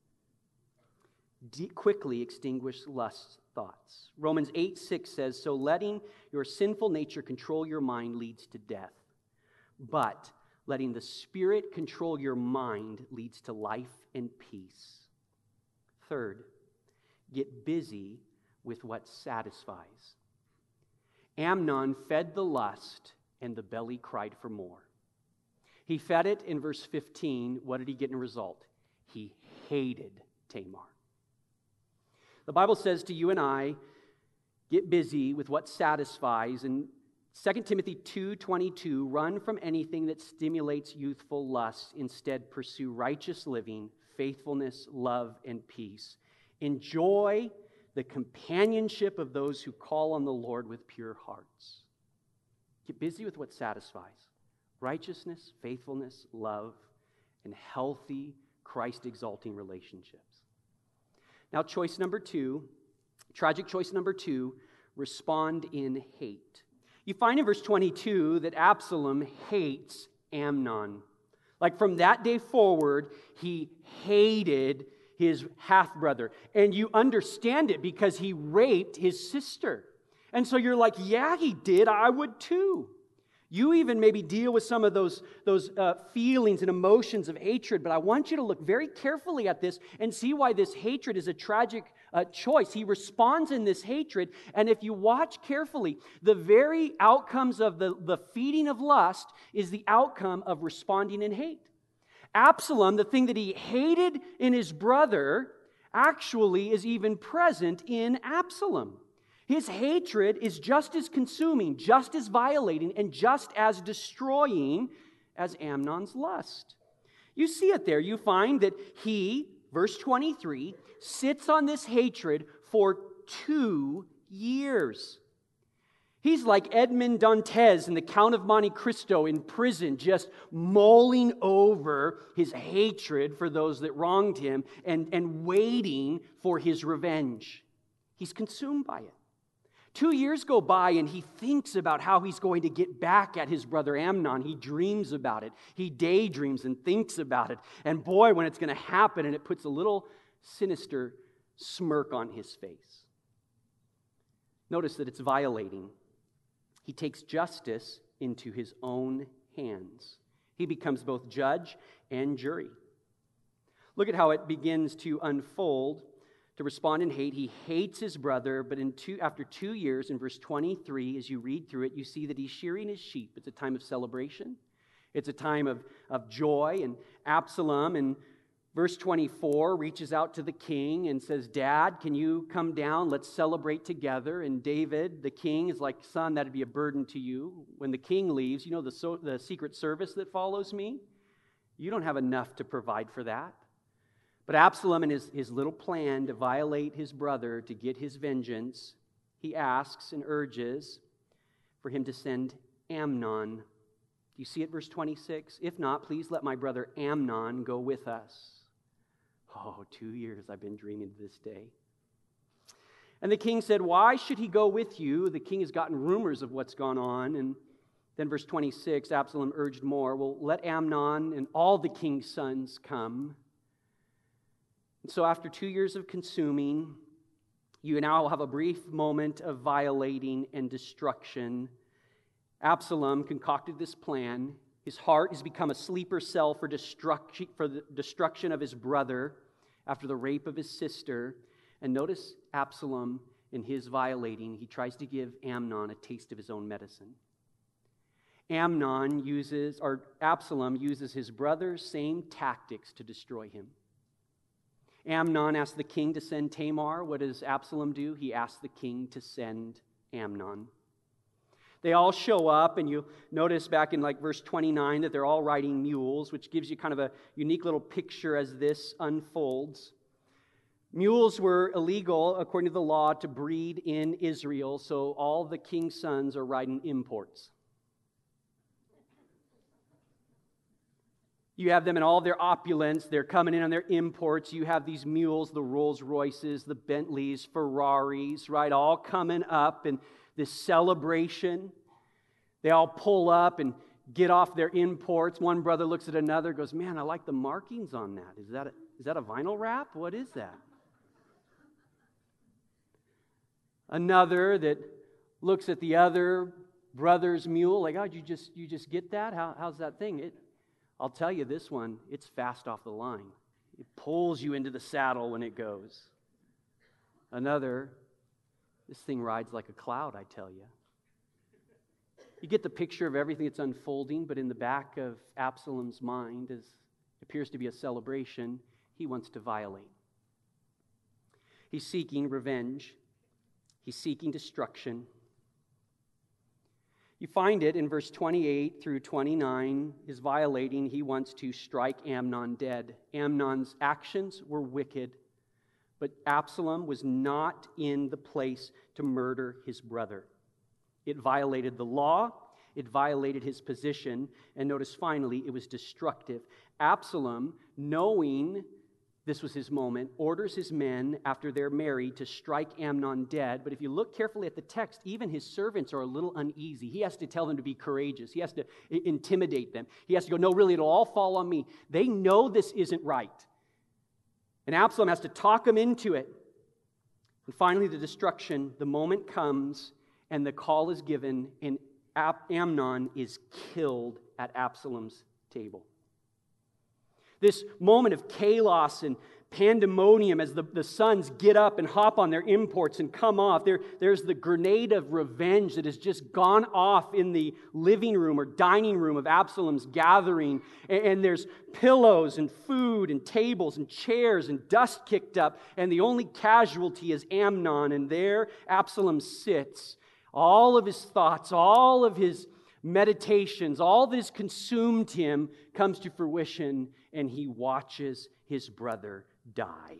Quickly extinguish lust's thoughts. Romans 8:6 says, "So letting your sinful nature control your mind leads to death. But letting the Spirit control your mind leads to life and peace." Third, get busy with what satisfies. Amnon fed the lust, and the belly cried for more. He fed it in verse 15. What did he get in result? He hated Tamar. The Bible says to you and I, get busy with what satisfies. In 2 Timothy 2:22, run from anything that stimulates youthful lust. Instead, pursue righteous living, faithfulness, love, and peace. Enjoy the companionship of those who call on the Lord with pure hearts. Get busy with what satisfies. Righteousness, faithfulness, love, and healthy, Christ-exalting relationships. Now, choice number two, tragic choice number two, respond in hate. You find in verse 22 that Absalom hates Amnon. Like from that day forward, he hated his half-brother. And you understand it because he raped his sister. And so you're like, yeah, he did. I would too. You even maybe deal with some of those feelings and emotions of hatred, but I want you to look very carefully at this and see why this hatred is a tragic choice. He responds in this hatred, and if you watch carefully, the very outcomes of the feeding of lust is the outcome of responding in hate. Absalom, the thing that he hated in his brother, actually is even present in Absalom. His hatred is just as consuming, just as violating, and just as destroying as Amnon's lust. You see it there. You find that he, verse 23, sits on this hatred for 2 years. He's like Edmond Dantes in The Count of Monte Cristo in prison, just mulling over his hatred for those that wronged him and waiting for his revenge. He's consumed by it. 2 years go by and he thinks about how he's going to get back at his brother Amnon. He dreams about it. He daydreams and thinks about it. And boy, when it's going to happen, and it puts a little sinister smirk on his face. Notice that it's violating. He takes justice into his own hands. He becomes both judge and jury. Look at how it begins to unfold. To respond in hate, he hates his brother, but after 2 years, in verse 23, as you read through it, you see that he's shearing his sheep. It's a time of celebration. It's a time of joy. And Absalom, in verse 24, reaches out to the king and says, "Dad, can you come down? Let's celebrate together." And David, the king, is like, "Son, that'd be a burden to you. When the king leaves, you know the secret service that follows me? You don't have enough to provide for that." But Absalom, in his little plan to violate his brother, to get his vengeance, he asks and urges for him to send Amnon. Do you see it, verse 26? "If not, please let my brother Amnon go with us." Oh, 2 years I've been dreaming of this day. And the king said, "Why should he go with you?" The king has gotten rumors of what's gone on. And then verse 26, Absalom urged more. "Well, let Amnon and all the king's sons come." And so after 2 years of consuming, you now will have a brief moment of violating and destruction. Absalom concocted this plan. His heart has become a sleeper cell for the destruction of his brother after the rape of his sister. And notice Absalom, in his violating, he tries to give Amnon a taste of his own medicine. Absalom uses his brother's same tactics to destroy him. Amnon asked the king to send Tamar. What does Absalom do? He asks the king to send Amnon. They all show up, and you notice back in like verse 29 that they're all riding mules, which gives you kind of a unique little picture as this unfolds. Mules were illegal, according to the law, to breed in Israel, so all the king's sons are riding imports. You have them in all their opulence. They're coming in on their imports. You have these mules, the Rolls Royces, the Bentleys, Ferraris, right, all coming up in this celebration. They all pull up and get off their imports. One brother looks at another, goes, "Man, I like the markings on that. Is that a vinyl wrap? What is that?" Another that looks at the other brother's mule, like, "Oh, you just get that? How's that thing?" I'll tell you, this one, it's fast off the line. It pulls you into the saddle when it goes. Another, this thing rides like a cloud, I tell you. You get the picture of everything that's unfolding, but in the back of Absalom's mind, as appears to be a celebration, he wants to violate. He's seeking revenge. He's seeking destruction. You find it in verse 28 through 29, is violating. He wants to strike Amnon dead. Amnon's actions were wicked, but Absalom was not in the place to murder his brother. It violated the law, it violated his position, and notice finally, it was destructive. Absalom, knowing this was his moment, orders his men, after they're married, to strike Amnon dead. But if you look carefully at the text, even his servants are a little uneasy. He has to tell them to be courageous. He has to intimidate them. He has to go, "No, really, it'll all fall on me." They know this isn't right. And Absalom has to talk them into it. And finally, the destruction, the moment comes, and the call is given, and Amnon is killed at Absalom's table. This moment of chaos and pandemonium as the sons get up and hop on their imports and come off. There's the grenade of revenge that has just gone off in the living room or dining room of Absalom's gathering. And there's pillows and food and tables and chairs and dust kicked up. And the only casualty is Amnon. And there Absalom sits. All of his thoughts, all of his meditations, all that has consumed him comes to fruition, and he watches his brother die.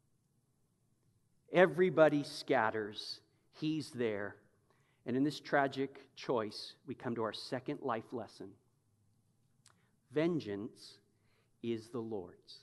Everybody scatters. He's there. And in this tragic choice, we come to our second life lesson. Vengeance is the Lord's.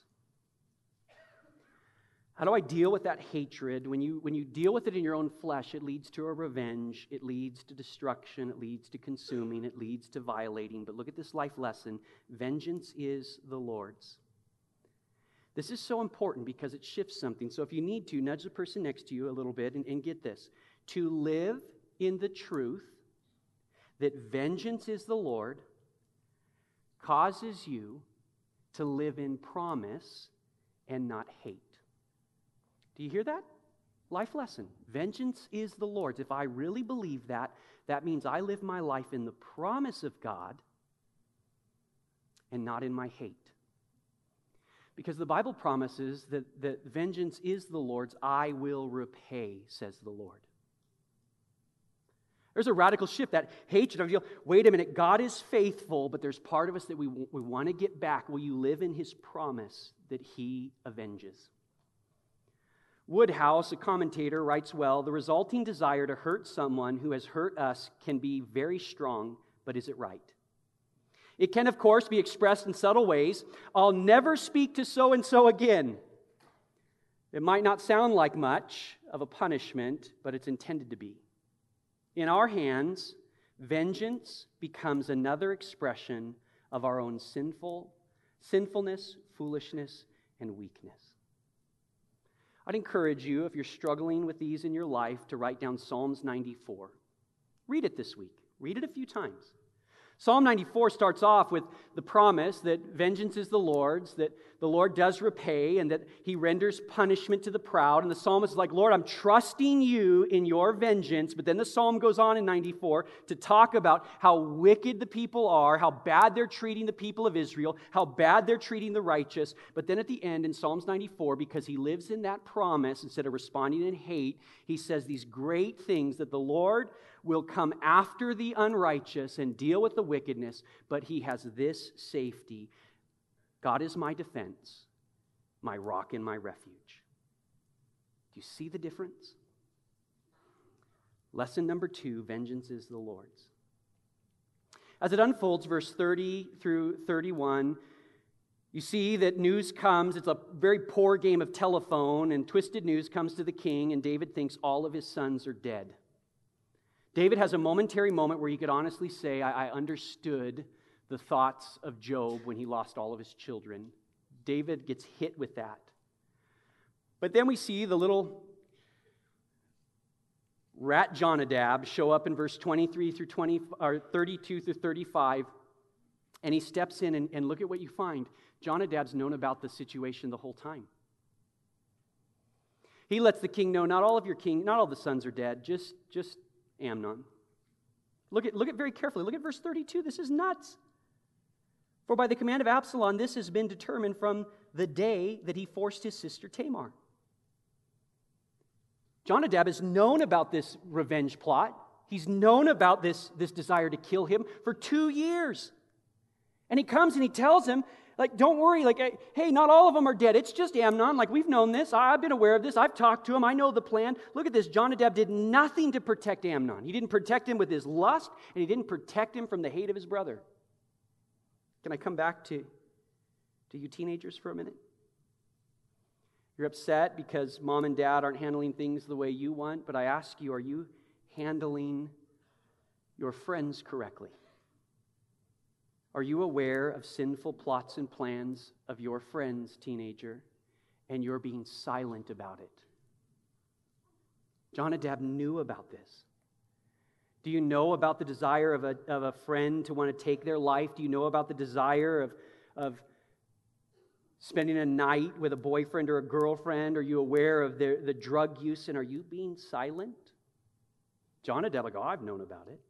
How do I deal with that hatred? When you deal with it in your own flesh, it leads to a revenge, it leads to destruction, it leads to consuming, it leads to violating. But look at this life lesson. Vengeance is the Lord's. This is so important because it shifts something. So if you need to, nudge the person next to you a little bit and get this. To live in the truth that vengeance is the Lord causes you to live in promise and not hate. Do you hear that? Life lesson. Vengeance is the Lord's. If I really believe that, that means I live my life in the promise of God and not in my hate. Because the Bible promises that vengeance is the Lord's. I will repay, says the Lord. There's a radical shift, that hatred of you. Wait a minute, God is faithful, but there's part of us that we want to get back. Will you live in His promise that He avenges? Woodhouse, a commentator, writes well, the resulting desire to hurt someone who has hurt us can be very strong, but is it right? It can, of course, be expressed in subtle ways. I'll never speak to so-and-so again. It might not sound like much of a punishment, but it's intended to be. In our hands, vengeance becomes another expression of our own sinfulness, foolishness, and weakness. I'd encourage you, if you're struggling with these in your life, to write down Psalms 94. Read it this week. Read it a few times. Psalm 94 starts off with the promise that vengeance is the Lord's, that the Lord does repay and that he renders punishment to the proud. And the psalmist is like, Lord, I'm trusting you in your vengeance. But then the psalm goes on in 94 to talk about how wicked the people are, how bad they're treating the people of Israel, how bad they're treating the righteous. But then at the end in Psalms 94, because he lives in that promise instead of responding in hate, he says these great things that the Lord will come after the unrighteous and deal with the wickedness, but he has this safety. God is my defense, my rock and my refuge. Do you see the difference? Lesson number 2, vengeance is the Lord's. As it unfolds, verse 30 through 31, you see that news comes. It's a very poor game of telephone, and twisted news comes to the king, and David thinks all of his sons are dead. David has a momentary moment where he could honestly say, I understood the thoughts of Job when he lost all of his children. David gets hit with that. But then we see the little rat Jonadab show up in verse 23 through 32 through 35, and he steps in and look at what you find. Jonadab's known about the situation the whole time. He lets the king know, not all of the sons are dead, just Amnon. Look at very carefully. Look at verse 32. This is nuts. For by the command of Absalom, this has been determined from the day that he forced his sister Tamar. Jonadab has known about this revenge plot. He's known about this desire to kill him for 2 years. And he comes and he tells him, like, don't worry, like, hey, not all of them are dead. It's just Amnon. Like, we've known this. I've been aware of this. I've talked to him. I know the plan. Look at this. Jonadab did nothing to protect Amnon. He didn't protect him with his lust, and he didn't protect him from the hate of his brother. Can I come back to you teenagers for a minute? You're upset because mom and dad aren't handling things the way you want, but I ask you, are you handling your friends correctly? Are you aware of sinful plots and plans of your friends, teenager, and you're being silent about it? Jonadab knew about this. Do you know about the desire of a friend to want to take their life? Do you know about the desire of spending a night with a boyfriend or a girlfriend? Are you aware of the drug use, and are you being silent? Jonadab, like, I've known about it.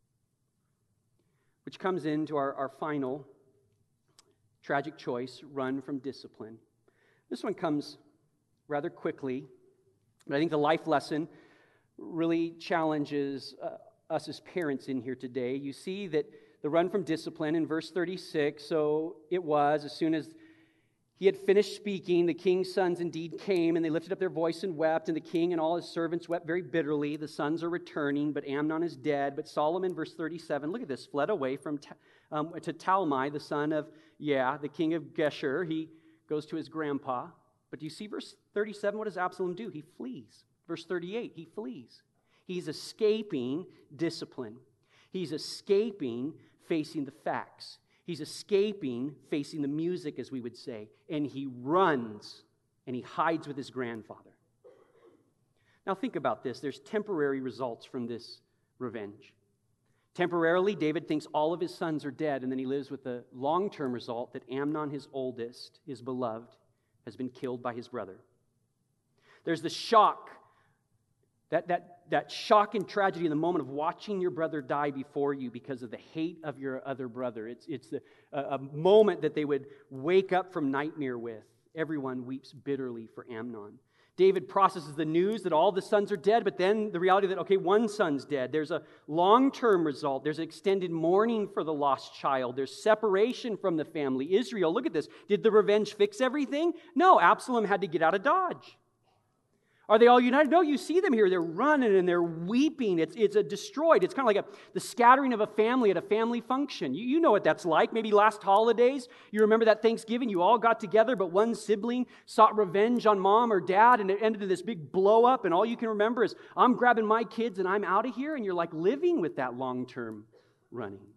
Which comes into our final tragic choice, run from discipline. This one comes rather quickly, but I think the life lesson really challenges us as parents in here today. You see that the run from discipline in verse 36, so it was, as soon as he had finished speaking, the king's sons indeed came, and they lifted up their voice and wept, and the king and all his servants wept very bitterly. The sons are returning, but Amnon is dead. But Solomon, verse 37, look at this, fled away to Talmai, the son of the king of Geshur. He goes to his grandpa. But do you see verse 37? What does Absalom do? He flees. Verse 38, he flees. He's escaping discipline. He's escaping facing the facts. He's escaping, facing the music, as we would say, and he runs and he hides with his grandfather. Now think about this. There's temporary results from this revenge. Temporarily, David thinks all of his sons are dead, and then he lives with the long-term result that Amnon, his oldest, his beloved, has been killed by his brother. There's the shock, that shock and tragedy in the moment of watching your brother die before you because of the hate of your other brother. It's a moment that they would wake up from nightmare with. Everyone weeps bitterly for Amnon. David processes the news that all the sons are dead, but then the reality that, okay, one son's dead. There's a long-term result. There's extended mourning for the lost child. There's separation from the family. Israel, look at this. Did the revenge fix everything? No, Absalom had to get out of Dodge. Are they all united? No, you see them here. They're running and they're weeping. It's a destroyed. It's kind of like the scattering of a family at a family function. You know what that's like. Maybe last holidays, you remember that Thanksgiving, you all got together, but one sibling sought revenge on mom or dad, and it ended in this big blow up, and all you can remember is, I'm grabbing my kids and I'm out of here, and you're like living with that long-term running.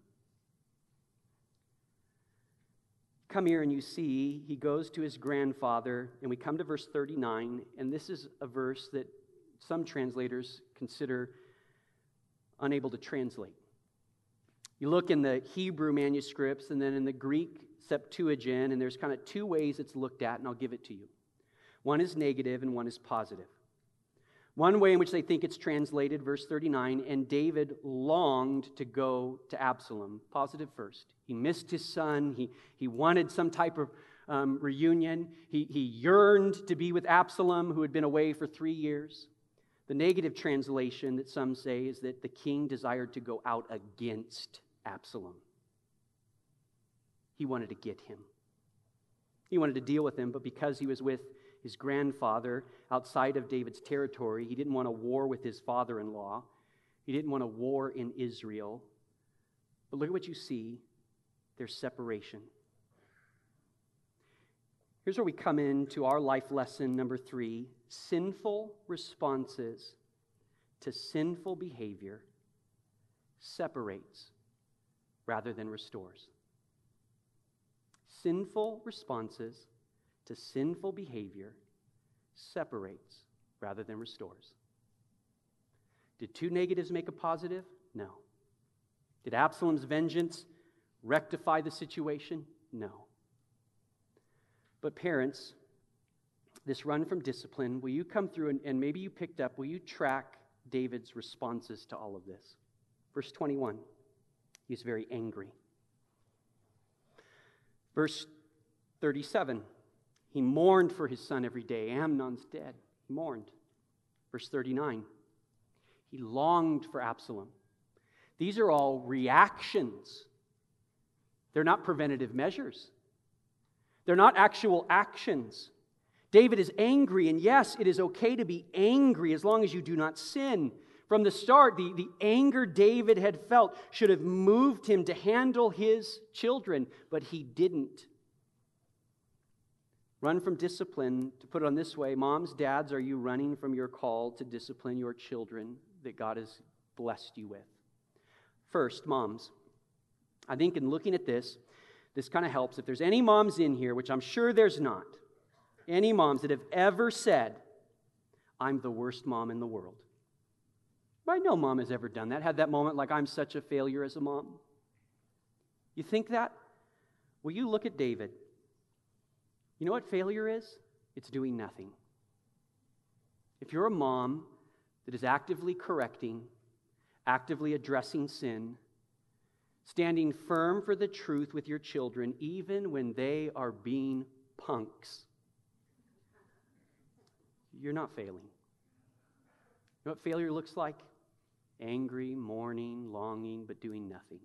Come here and you see he goes to his grandfather, and we come to verse 39, and this is a verse that some translators consider unable to translate. You look in the Hebrew manuscripts and then in the Greek Septuagint, and there's kind of two ways it's looked at, and I'll give it to you. One is negative and one is positive. One way in which they think it's translated, verse 39, and David longed to go to Absalom. Positive first. He missed his son. He wanted some type of reunion. He yearned to be with Absalom, who had been away for 3 years. The negative translation that some say is that the king desired to go out against Absalom. He wanted to get him. He wanted to deal with him, but because he was with his grandfather outside of David's territory, he didn't want a war with his father-in-law. He didn't want a war in Israel. But look at what you see. There's separation. Here's where we come into our life lesson number 3. Sinful responses to sinful behavior separates rather than restores. Sinful responses to sinful behavior separates rather than restores. Did 2 negatives make a positive? No. Did Absalom's vengeance rectify the situation? No. But parents, this run from discipline, will you come through and maybe you picked up, will you track David's responses to all of this? Verse 21, he's very angry. Verse 37, he mourned for his son every day. Amnon's dead. He mourned. Verse 39, he longed for Absalom. These are all reactions. They're not preventative measures. They're not actual actions. David is angry, and yes, it is okay to be angry as long as you do not sin. From the start, the anger David had felt should have moved him to handle his children, but he didn't. Run from discipline, to put it on this way, moms, dads, are you running from your call to discipline your children that God has blessed you with? First, moms, I think in looking at this kind of helps. If there's any moms in here, which I'm sure there's not, any moms that have ever said, I'm the worst mom in the world. Right? No mom has ever done that, had that moment like I'm such a failure as a mom. You think that? Well, you look at David. You know what failure is? It's doing nothing. If you're a mom that is actively correcting, actively addressing sin, standing firm for the truth with your children, even when they are being punks, you're not failing. You know what failure looks like? Angry, mourning, longing, but doing nothing.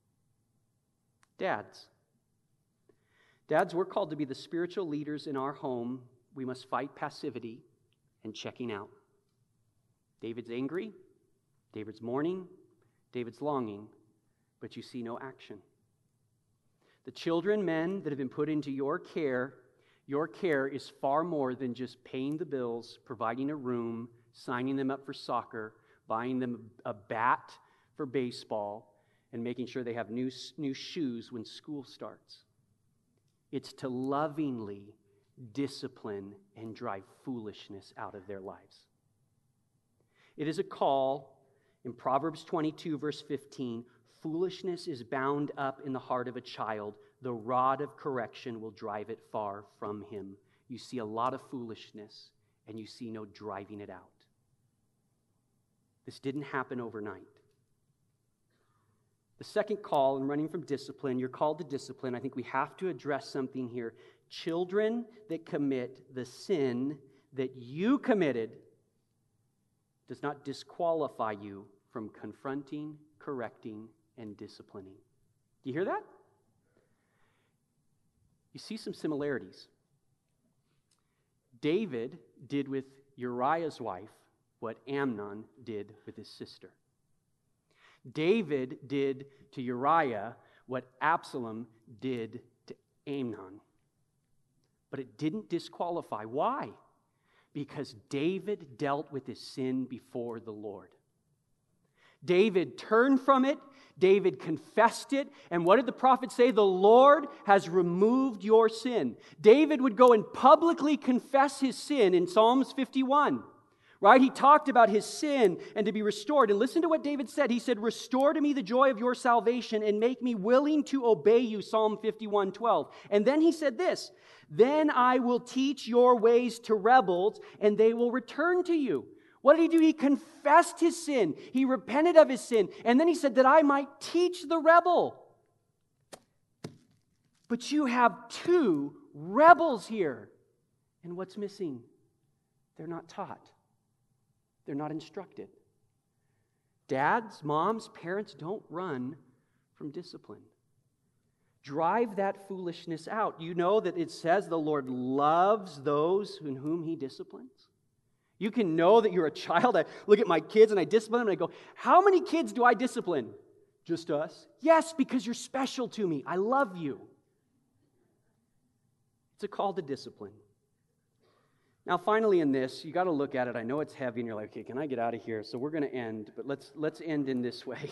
Dads, we're called to be the spiritual leaders in our home. We must fight passivity and checking out. David's angry, David's mourning, David's longing, but you see no action. The children, men, that have been put into your care is far more than just paying the bills, providing a room, signing them up for soccer, buying them a bat for baseball, and making sure they have new shoes when school starts. It's to lovingly discipline and drive foolishness out of their lives. It is a call in Proverbs 22, verse 15, foolishness is bound up in the heart of a child. The rod of correction will drive it far from him. You see a lot of foolishness, and you see no driving it out. This didn't happen overnight. The second call in running from discipline, you're called to discipline. I think we have to address something here. Children that commit the sin that you committed does not disqualify you from confronting, correcting, and disciplining. Do you hear that? You see some similarities. David did with Uriah's wife what Amnon did with his sister. David did to Uriah what Absalom did to Amnon. But it didn't disqualify. Why? Because David dealt with his sin before the Lord. David turned from it. David confessed it. And what did the prophet say? The Lord has removed your sin. David would go and publicly confess his sin in Psalms 51. Right? He talked about his sin and to be restored. And listen to what David said. He said, "Restore to me the joy of your salvation and make me willing to obey you," Psalm 51:12. And then he said this, "Then I will teach your ways to rebels, and they will return to you." What did he do? He confessed his sin. He repented of his sin. And then he said, "That I might teach the rebel." But you have two rebels here. And what's missing? They're not taught. They're not instructed. Dads, moms, parents, don't run from discipline. Drive that foolishness out. You know that it says the Lord loves those in whom He disciplines. You can know that you're a child. I look at my kids and I discipline them and I go, "How many kids do I discipline?" "Just us." "Yes, because you're special to me. I love you." It's a call to discipline. Now, finally in this, you got to look at it. I know it's heavy, and you're like, "Okay, can I get out of here?" So we're going to end, but let's end in this way.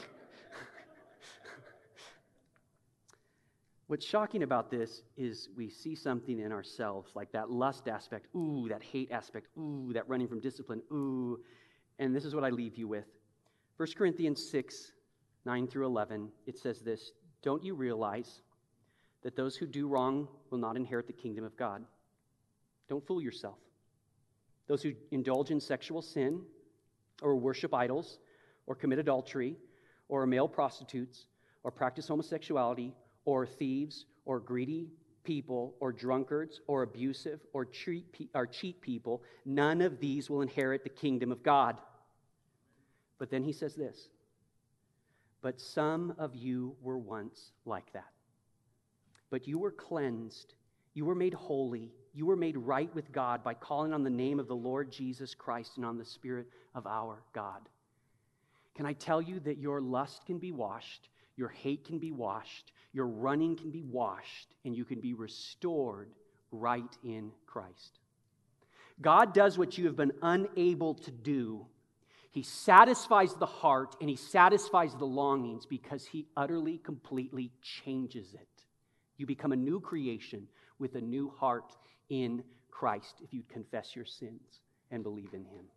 What's shocking about this is we see something in ourselves, like that lust aspect, ooh, that hate aspect, ooh, that running from discipline, ooh. And this is what I leave you with. 1 Corinthians 6, 9 through 11, it says this, "Don't you realize that those who do wrong will not inherit the kingdom of God? Don't fool yourself. Those who indulge in sexual sin, or worship idols, or commit adultery, or are male prostitutes, or practice homosexuality, or thieves, or greedy people, or drunkards, or abusive, or cheat people, none of these will inherit the kingdom of God." But then he says this, "But some of you were once like that. But you were cleansed, you were made holy, you were made right with God by calling on the name of the Lord Jesus Christ and on the Spirit of our God." Can I tell you that your lust can be washed, your hate can be washed, your running can be washed, and you can be restored right in Christ. God does what you have been unable to do. He satisfies the heart and He satisfies the longings because He utterly, completely changes it. You become a new creation with a new heart in Christ if you confess your sins and believe in Him.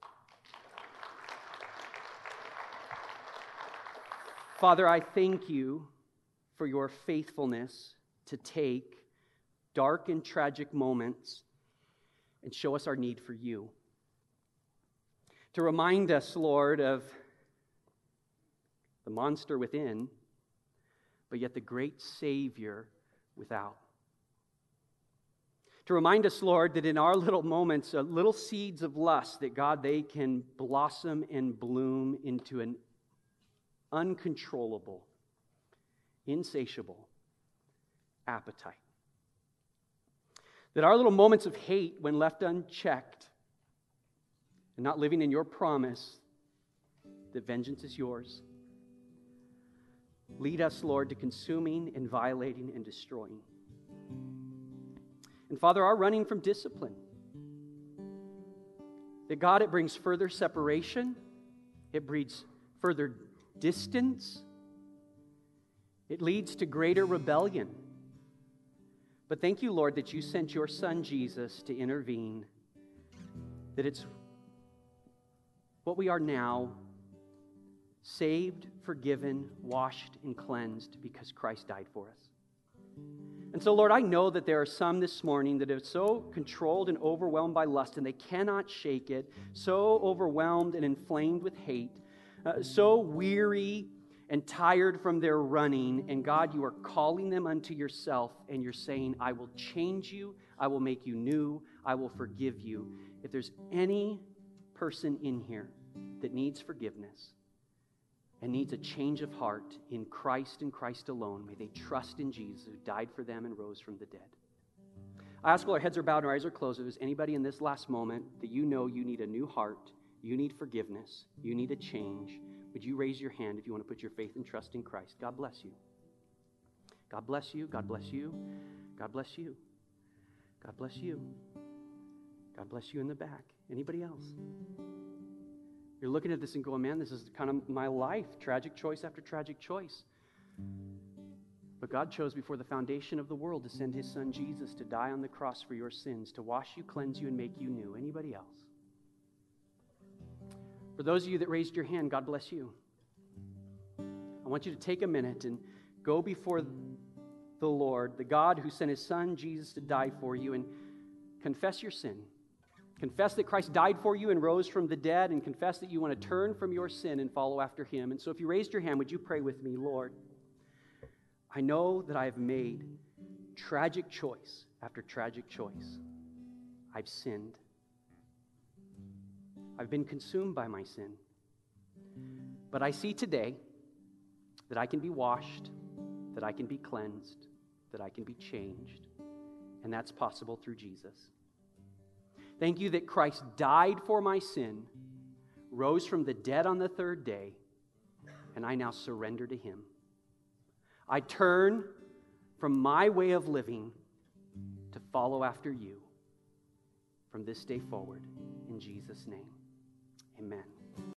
Father, I thank you for your faithfulness to take dark and tragic moments and show us our need for you. To remind us, Lord, of the monster within, but yet the great Savior without. To remind us, Lord, that in our little moments, little seeds of lust, that God, they can blossom and bloom into an uncontrollable, insatiable appetite. That our little moments of hate, when left unchecked, and not living in your promise that vengeance is yours, lead us, Lord, to consuming and violating and destroying. And Father, our running from discipline, that God, it brings further separation, it breeds further distance, it leads to greater rebellion. But thank you, Lord, that you sent your Son Jesus to intervene, that it's what we are now, saved, forgiven, washed, and cleansed because Christ died for us. And so, Lord, I know that there are some this morning that are so controlled and overwhelmed by lust and they cannot shake it, so overwhelmed and inflamed with hate, so weary and tired from their running. And God, you are calling them unto yourself and you're saying, "I will change you, I will make you new, I will forgive you." If there's any person in here that needs forgiveness and needs a change of heart in Christ and Christ alone, may they trust in Jesus who died for them and rose from the dead. I ask, while our heads are bowed and our eyes are closed, if there's anybody in this last moment that you know you need a new heart, you need forgiveness, you need a change, would you raise your hand if you want to put your faith and trust in Christ? God bless you. God bless you. God bless you. God bless you. God bless you. God bless you in the back. Anybody else? You're looking at this and going, "Man, this is kind of my life. Tragic choice after tragic choice." But God chose before the foundation of the world to send His Son Jesus to die on the cross for your sins, to wash you, cleanse you, and make you new. Anybody else? For those of you that raised your hand, God bless you. I want you to take a minute and go before the Lord, the God who sent his Son, Jesus, to die for you, and confess your sin. Confess that Christ died for you and rose from the dead, and confess that you want to turn from your sin and follow after him. And so if you raised your hand, would you pray with me? Lord, I know that I have made tragic choice after tragic choice. I've sinned. I've been consumed by my sin. But I see today that I can be washed, that I can be cleansed, that I can be changed. And that's possible through Jesus. Thank you that Christ died for my sin, rose from the dead on the third day, and I now surrender to him. I turn from my way of living to follow after you from this day forward. In Jesus' name, amen.